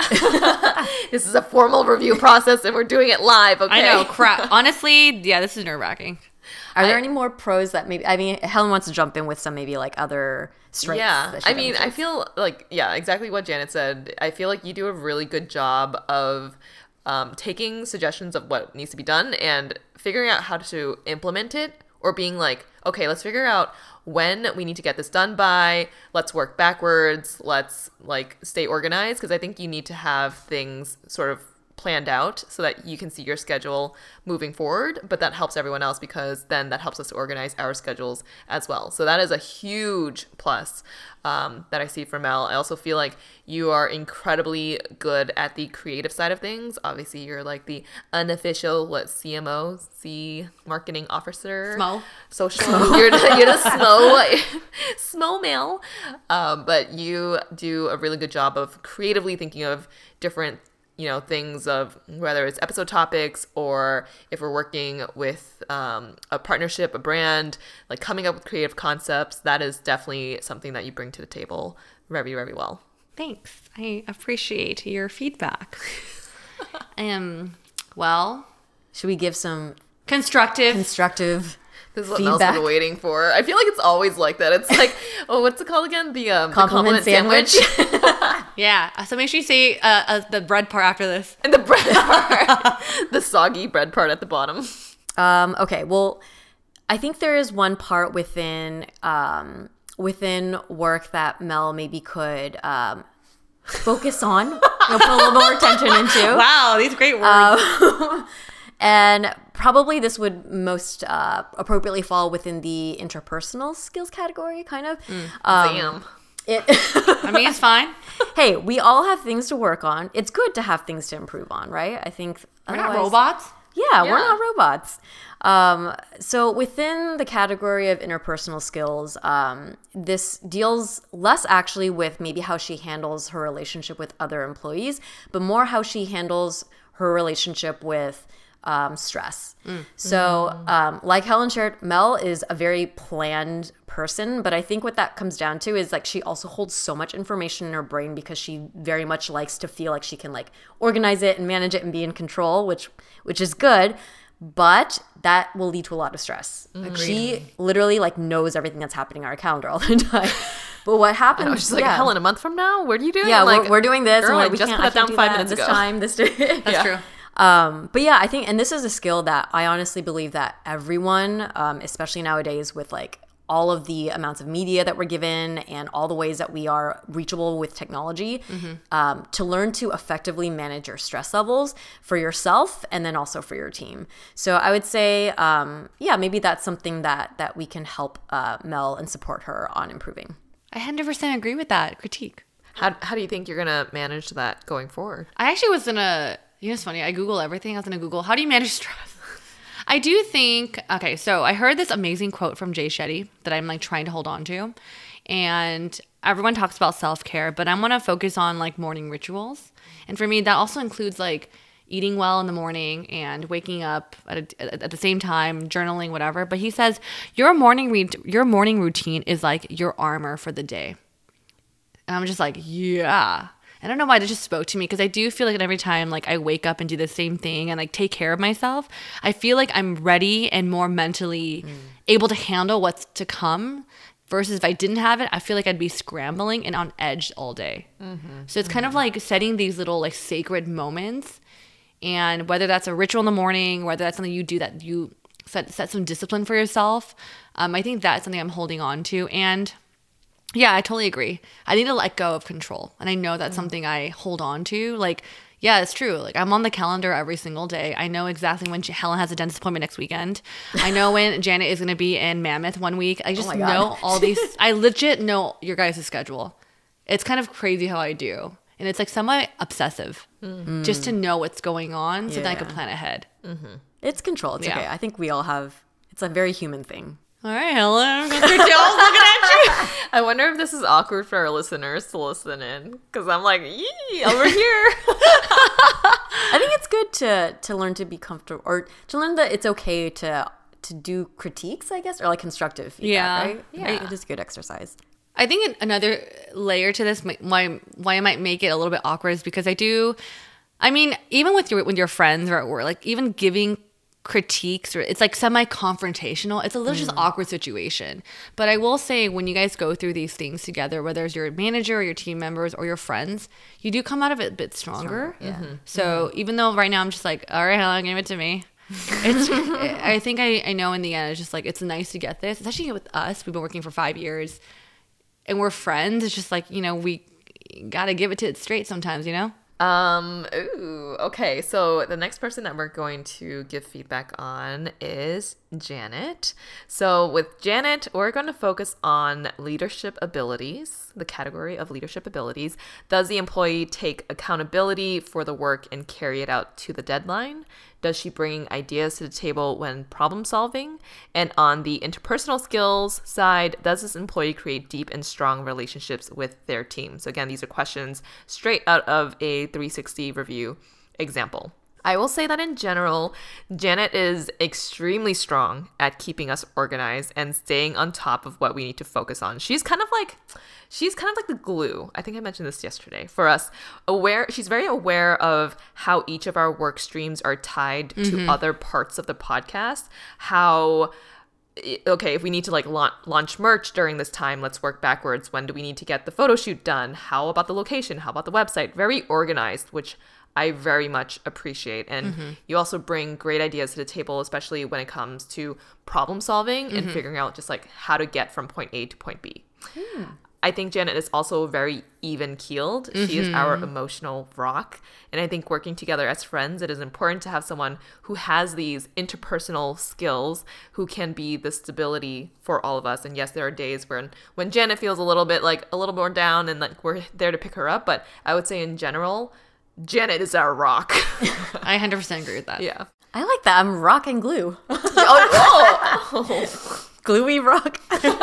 This is a formal review process, and we're doing it live. Okay. I know. Crap. Honestly, yeah, this is nerve wracking. Are there I- any more pros that maybe, I mean, Helen wants to jump in with some maybe like other strengths. Yeah, that she I mean, I demonstrates. feel like, yeah, exactly what Janet said. I feel like you do a really good job of um, taking suggestions of what needs to be done and figuring out how to implement it, or being like, okay, let's figure out when we need to get this done by. Let's work backwards. Let's like stay organized, because I think you need to have things sort of planned out so that you can see your schedule moving forward, but that helps everyone else because then that helps us to organize our schedules as well. So that is a huge plus um, that I see from Mel. I also feel like you are incredibly good at the creative side of things. Obviously, you're like the unofficial, what, C M O, C Marketing Officer? S M O. Social. You're the, you're the S M O, S M O Mel. Um, but you do a really good job of creatively thinking of different you know, things of whether it's episode topics or if we're working with um, a partnership, a brand, like coming up with creative concepts. That is definitely something that you bring to the table very, very well. Thanks. I appreciate your feedback. um, well, Should we give some constructive. constructive This is what Mel's feedback? been waiting for. I feel like it's always like that. It's like, oh, what's it called again? The, um, Compliment the compliment sandwich? sandwich. Yeah. So make sure you say uh, uh, the bread part after this. And the bread part. The soggy bread part at the bottom. Um, okay, well, I think there is one part within um, within work that Mel maybe could um, focus on, you know, put a little more attention into. Wow, these great words. Um, and probably this would most uh, appropriately fall within the interpersonal skills category, kind of. Um, Damn. it I mean, it's fine. hey, we all have things to work on. It's good to have things to improve on, right? I think We're not otherwise- robots. Yeah, Yeah. we're not robots. Um, so within the category of interpersonal skills, um, this deals less actually with maybe how she handles her relationship with other employees, but more how she handles her relationship with um, stress. Mm. So um, like Helen shared, Mel is a very planned person, but I think what that comes down to is like she also holds so much information in her brain because she very much likes to feel like she can like organize it and manage it and be in control, which which is good, but that will lead to a lot of stress. Like she literally like knows everything that's happening on our calendar all the time. But what happens? I was just like, yeah. Helen, a month from now? What are you doing? Yeah, I'm we're, like, we're doing this. girl, and we're I like, we just can't, put I that can't down do five that minutes this ago. time. This day. That's Yeah. true. Um, but yeah, I think, and this is a skill that I honestly believe that everyone, um, especially nowadays with like all of the amounts of media that we're given and all the ways that we are reachable with technology, mm-hmm. um, to learn to effectively manage your stress levels for yourself and then also for your team. So I would say, um, yeah, maybe that's something that that we can help uh, Mel and support her on improving. I one hundred percent agree with that critique. How, how do you think you're going to manage that going forward? I actually was going to, you know, it's funny. I Google everything. I was going to Google, how do you manage stress? I do think, okay, so I heard this amazing quote from Jay Shetty that I'm like trying to hold on to. And everyone talks about self-care, but I want to focus on like morning rituals. And for me, that also includes like eating well in the morning and waking up at, a, at the same time, journaling, whatever. But he says your morning re- your morning routine is like your armor for the day. And I'm just like, yeah. I don't know why that just spoke to me, because I do feel like every time like I wake up and do the same thing and like take care of myself, I feel like I'm ready and more mentally mm. able to handle what's to come, versus if I didn't have it, I feel like I'd be scrambling and on edge all day. Mm-hmm. So it's mm-hmm. kind of like setting these little like sacred moments, and whether that's a ritual in the morning, whether that's something you do that you set, set some discipline for yourself, um, I think that's something I'm holding on to. And yeah, I totally agree. I need to let go of control. And I know that's mm. something I hold on to. Like, yeah, it's true. Like, I'm on the calendar every single day. I know exactly when Helen has a dentist appointment next weekend. I know when Janet is going to be in Mammoth one week. I just oh know all these. I legit know your guys' schedule. It's kind of crazy how I do. And it's like somewhat obsessive mm. just to know what's going on so yeah. that I can plan ahead. Mm-hmm. It's control. It's yeah. okay. I think we all have, it's a very human thing. All right, Helen. Mister Jones looking at you. I wonder if this is awkward for our listeners to listen in, because I'm like, yee, over here. I think it's good to to learn to be comfortable, or to learn that it's okay to to do critiques, I guess, or like constructive feedback, yeah. right? Yeah. It is good exercise. I think another layer to this, why why I might make it a little bit awkward, is because I do, I mean, even with your with your friends or at work, like even giving critiques, or it's like semi-confrontational, it's a little mm. just awkward situation. But I will say, when you guys go through these things together, whether it's your manager or your team members or your friends, you do come out of it a bit stronger. Strong. Yeah. Mm-hmm. So mm-hmm. even though right now I'm just like, all right, Helen, give it to me. It's, I think I, I know in the end, it's just like, it's nice to get this, especially with us. We've been working for five years and we're friends. It's just like, you know, we got to give it to it straight sometimes, you know? Um, ooh, okay. So the next person that we're going to give feedback on is Janet. So with Janet, we're going to focus on leadership abilities, the category of leadership abilities. Does the employee take accountability for the work and carry it out to the deadline? Does she bring ideas to the table when problem solving? And on the interpersonal skills side, does this employee create deep and strong relationships with their team? So again, these are questions straight out of a three sixty review example. I will say that in general, Janet is extremely strong at keeping us organized and staying on top of what we need to focus on. She's kind of like, she's kind of like the glue. I think I mentioned this yesterday for us. Aware, she's very aware of how each of our work streams are tied mm-hmm. to other parts of the podcast. How, okay, if we need to like launch, launch merch during this time, let's work backwards. When do we need to get the photo shoot done? How about the location? How about the website? Very organized, which I very much appreciate. And mm-hmm. you also bring great ideas to the table, especially when it comes to problem solving mm-hmm. and figuring out just like how to get from point A to point B. Mm. I think Janet is also very even-keeled. Mm-hmm. She is our emotional rock. And I think working together as friends, it is important to have someone who has these interpersonal skills, who can be the stability for all of us. And yes, there are days when, when Janet feels a little bit like a little more down and like we're there to pick her up. But I would say in general, Janet is our rock. I one hundred percent agree with that. Yeah. I like that. I'm rock and glue. oh, oh. Gluey rock.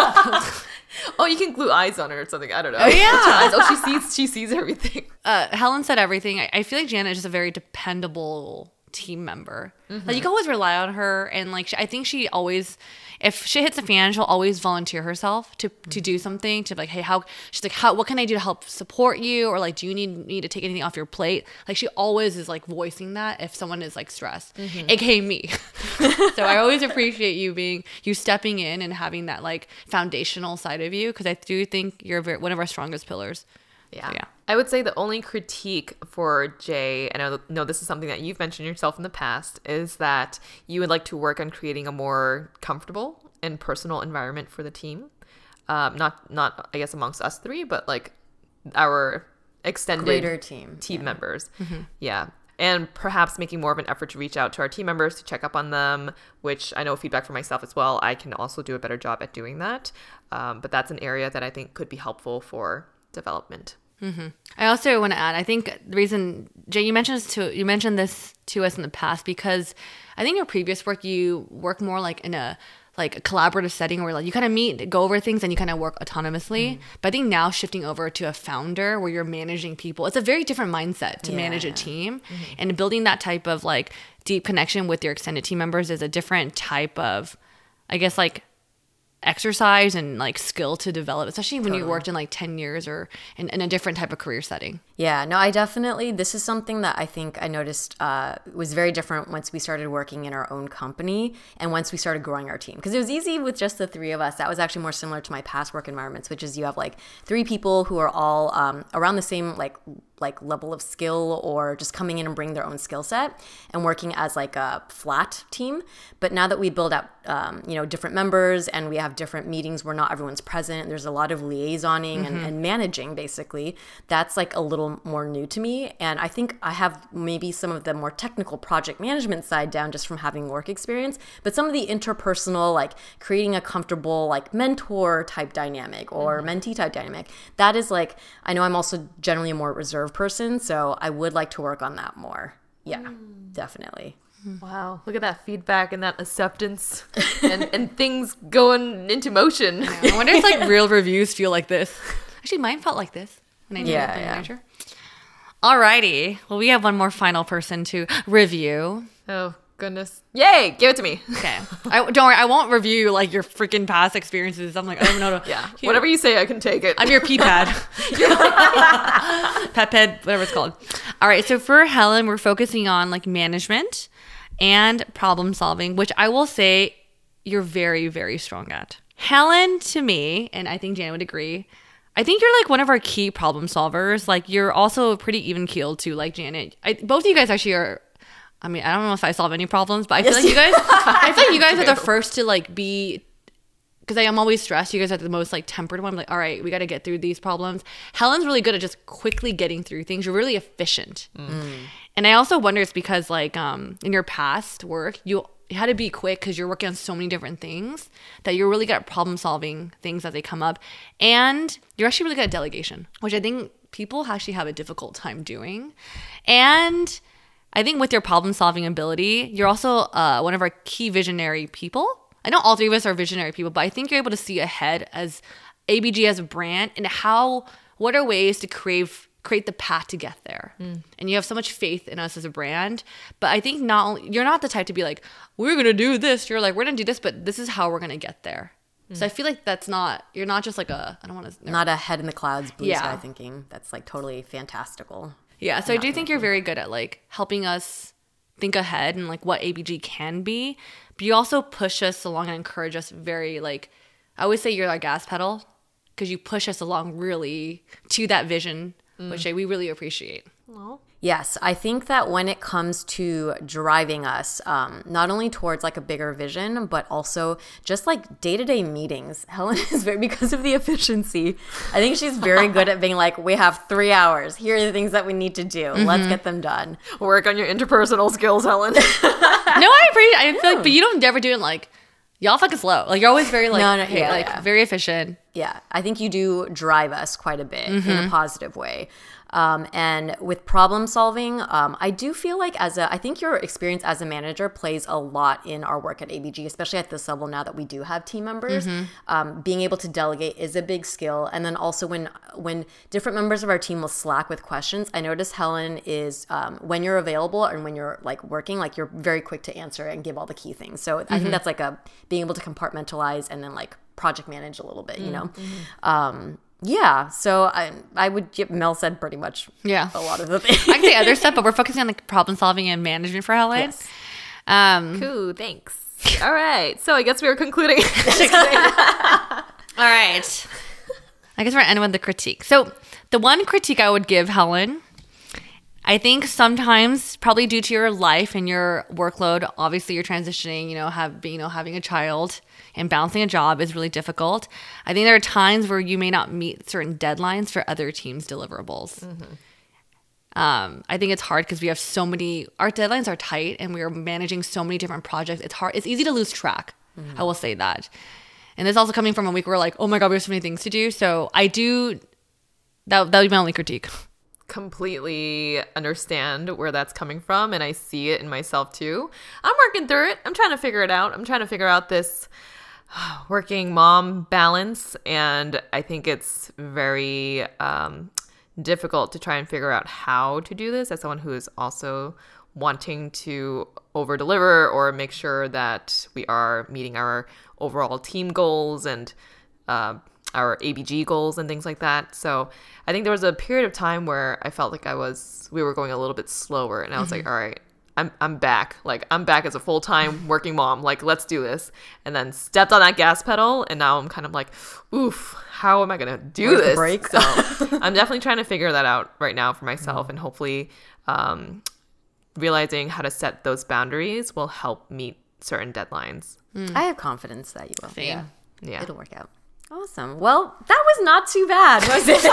Oh, you can glue eyes on her or something. I don't know. Oh, yeah. Oh, she sees she sees everything. Uh, Helen said everything. I, I feel like Janet is just a very dependable team member. Mm-hmm. Like you can always rely on her, and like she, I think she always, if she hits a fan, she'll always volunteer herself to mm-hmm. to do something. To like, hey, how? She's like, how? What can I do to help support you? Or like, do you need need to take anything off your plate? Like she always is like voicing that if someone is like stressed, mm-hmm. aka me. So I always appreciate you being you stepping in and having that like foundational side of you, because I do think you're very, one of our strongest pillars. Yeah. So, yeah. I would say the only critique for Jay, and I know this is something that you've mentioned yourself in the past, is that you would like to work on creating a more comfortable and personal environment for the team. Um, not, not I guess, amongst us three, but like our extended greater team, team yeah. members. Mm-hmm. Yeah. And perhaps making more of an effort to reach out to our team members to check up on them, which I know feedback from myself as well. I can also do a better job at doing that. Um, but that's an area that I think could be helpful for development. Mm-hmm. I also want to add, I think the reason, Jay, you mentioned this to you mentioned this to us in the past because I think your previous work, you work more like in a like a collaborative setting where like you kind of meet, go over things and you kind of work autonomously. Mm. But I think now shifting over to a founder where you're managing people, it's a very different mindset to yeah. manage a team. Mm-hmm. And building that type of like deep connection with your extended team members is a different type of, I guess, like exercise and like skill to develop, especially when totally. you worked in like ten years or in, in a different type of career setting. Yeah, no, I definitely, this is something that I think I noticed uh, was very different once we started working in our own company and once we started growing our team. Because it was easy with just the three of us. That was actually more similar to my past work environments, which is you have like three people who are all um, around the same like like level of skill or just coming in and bring their own skill set and working as like a flat team. But now that we build out, um, you know, different members and we have different meetings where not everyone's present, there's a lot of liaisoning mm-hmm. and, and managing basically. That's like a little more new to me. And I think I have maybe some of the more technical project management side down just from having work experience, but some of the interpersonal, like creating a comfortable like mentor type dynamic or mm-hmm. mentee type dynamic, that is like, I know I'm also generally a more reserved person, so I would like to work on that more. Yeah, mm. definitely. Wow, look at that feedback and that acceptance and, and things going into motion. I, I wonder if like real reviews feel like this. Actually, mine felt like this when I did yeah, it yeah. manager. Alrighty, well, we have one more final person to review. Oh goodness! Yay! Give it to me. Okay. I, don't worry, I won't review like your freaking past experiences. I'm like, I don't know. Yeah. Here. Whatever you say, I can take it. I'm your P pad. Pet ped, whatever it's called. All right. So for Helen, we're focusing on like management and problem solving, which I will say you're very, very strong at. Helen, to me, and I think Jan would agree, I think you're like one of our key problem solvers. Like you're also pretty even keeled too, like Janet. I, both of you guys actually are. I mean, I don't know if I solve any problems, but I feel like you guys, I feel like you guys are the first to like be, because I am always stressed. You guys are the most like tempered one. I'm like, all right, we got to get through these problems. Helen's really good at just quickly getting through things. You're really efficient. Mm. And I also wonder it's because like um, in your past work, you, you had to be quick because you're working on so many different things that you're really good at problem solving things as they come up. And you're actually really good at delegation, which I think people actually have a difficult time doing. And I think with your problem solving ability, you're also uh, one of our key visionary people. I know all three of us are visionary people, but I think you're able to see ahead as A B G as a brand and how, what are ways to crave, create the path to get there. Mm. And you have so much faith in us as a brand. But I think not only, you're not the type to be like, we're going to do this. You're like, we're going to do this, but this is how we're going to get there. Mm. So I feel like that's not, you're not just like a, I don't want to. Not a head in the clouds, blue yeah. sky thinking. That's like totally fantastical. Yeah, so I do think you're very good at like helping us think ahead and like what A B G can be, but you also push us along and encourage us very like, I always say you're our gas pedal because you push us along really to that vision, mm. which I, we really appreciate. Well. Yes, I think that when it comes to driving us, um, not only towards like a bigger vision, but also just like day-to-day meetings, Helen is very, because of the efficiency, I think she's very good at being like, we have three hours. Here are the things that we need to do. Mm-hmm. Let's get them done. Work on your interpersonal skills, Helen. No, I appreciate I feel like, but you don't ever do it like, y'all fucking slow. Like you're always very like, no, no, hey, yeah, like yeah. very efficient. Yeah, I think you do drive us quite a bit mm-hmm. in a positive way. Um, and with problem solving, um, I do feel like as a, I think your experience as a manager plays a lot in our work at A B G, especially at this level now that we do have team members. Mm-hmm. Um, being able to delegate is a big skill. And then also when when different members of our team will slack with questions, I notice Helen is, um, when you're available and when you're like working, like you're very quick to answer and give all the key things. So mm-hmm. I think that's like a being able to compartmentalize and then like project manage a little bit, you know? Mm-hmm. Um, Yeah, so I I would give, Mel said pretty much yeah. a lot of the things. I can say other stuff, but we're focusing on the problem solving and management for Helen. Yes. Um, cool, thanks. All right, so I guess we are concluding. All right. I guess we're going to end with the critique. So The one critique I would give, Helen, I think sometimes, probably due to your life and your workload, obviously you're transitioning, you know, have you know having a child and balancing a job is really difficult. I think there are times where you may not meet certain deadlines for other teams' deliverables. Mm-hmm. Um, I think it's hard because we have so many, our deadlines are tight and we are managing so many different projects. It's hard. It's easy to lose track. Mm-hmm. I will say that. And this is also coming from a week where we're like, oh my God, we have so many things to do. So I do, that, that would be my only critique. Completely understand where that's coming from, and I see it in myself too. I'm working through it. I'm trying to figure it out. I'm trying to figure out this working mom balance, and I think it's very um, difficult to try and figure out how to do this as someone who is also wanting to over deliver or make sure that we are meeting our overall team goals and uh, our A B G goals and things like that. So I think there was a period of time where I felt like I was, we were going a little bit slower, and I was mm-hmm. like, all right, I'm I'm back. Like I'm back as a full-time working mom. Like, let's do this. And then stepped on that gas pedal, and now I'm kind of like, oof, how am I going to do Where's this? The break? So I'm definitely trying to figure that out right now for myself, mm-hmm. and hopefully um, realizing how to set those boundaries will help meet certain deadlines. Mm. I have confidence that you will. Same. Yeah. Yeah. It'll work out. Awesome. Well, that was not too bad, was it?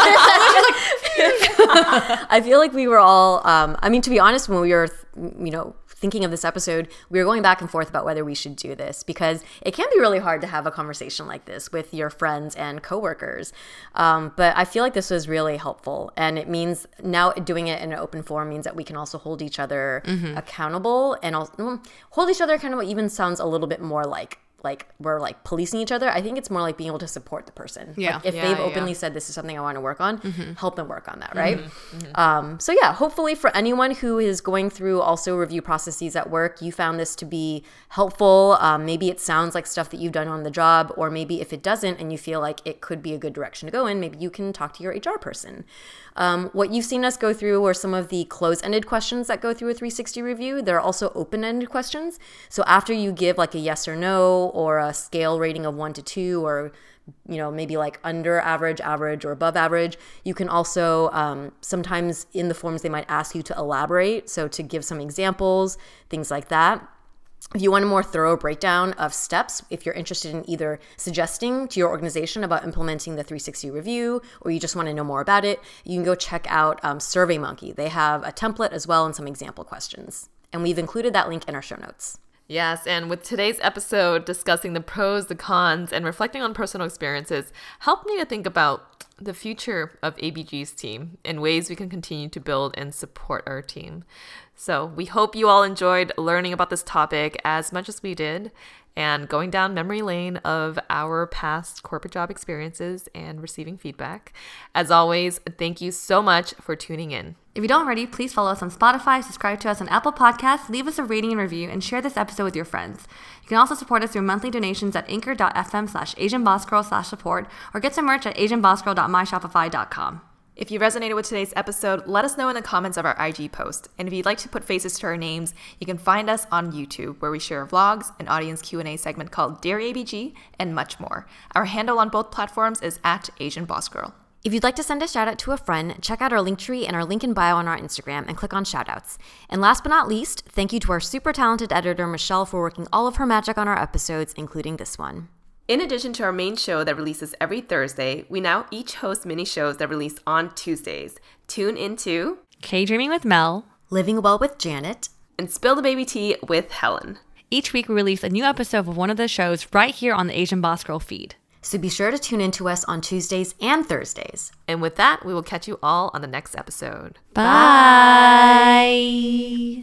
I feel like we were all, um, I mean, to be honest, when we were, you know, thinking of this episode, we were going back and forth about whether we should do this, because it can be really hard to have a conversation like this with your friends and coworkers. Um, but I feel like this was really helpful. And it means now doing it in an open forum means that we can also hold each other mm-hmm. accountable, and also, hold each other accountable even sounds a little bit more like, like we're like policing each other. I think it's more like being able to support the person. Yeah. Like if yeah, they've openly yeah. said this is something I want to work on, mm-hmm. help them work on that, right? Mm-hmm. Mm-hmm. Um, so yeah, hopefully for anyone who is going through also review processes at work, you found this to be helpful. Um, maybe it sounds like stuff that you've done on the job, or maybe if it doesn't and you feel like it could be a good direction to go in, maybe you can talk to your H R person. Um, what you've seen us go through are some of the close-ended questions that go through a three sixty review. There are also open-ended questions. So after you give like a yes or no, or a scale rating of one to two, or you know maybe like under average, average, or above average, you can also um, sometimes in the forms they might ask you to elaborate. So to give some examples, things like that. If you want a more thorough breakdown of steps, if you're interested in either suggesting to your organization about implementing the three sixty review, or you just want to know more about it, you can go check out um, SurveyMonkey. They have a template as well and some example questions. And we've included that link in our show notes. Yes, and with today's episode discussing the pros, the cons, and reflecting on personal experiences, helped me to think about the future of A B G's team and ways we can continue to build and support our team. So we hope you all enjoyed learning about this topic as much as we did, and going down memory lane of our past corporate job experiences and receiving feedback. As always, thank you so much for tuning in. If you don't already, please follow us on Spotify, subscribe to us on Apple Podcasts, leave us a rating and review, and share this episode with your friends. You can also support us through monthly donations at anchor.fm slash asianbossgirl slash support, or get some merch at asianbossgirl dot my shopify dot com. If you resonated with today's episode, let us know in the comments of our I G post. And if you'd like to put faces to our names, you can find us on YouTube, where we share vlogs, an audience Q and A segment called Dear A B G, and much more. Our handle on both platforms is at Asian Boss Girl. If you'd like to send a shout out to a friend, check out our Linktree and our link in bio on our Instagram and click on shoutouts. And last but not least, thank you to our super talented editor, Michelle, for working all of her magic on our episodes, including this one. In addition to our main show that releases every Thursday, we now each host mini shows that release on Tuesdays. Tune into K-Dreaming with Mel, Living Well with Janet, and Spill the Baby Tea with Helen. Each week we release a new episode of one of the shows right here on the Asian Boss Girl feed. So be sure to tune in to us on Tuesdays and Thursdays. And with that, we will catch you all on the next episode. Bye. Bye.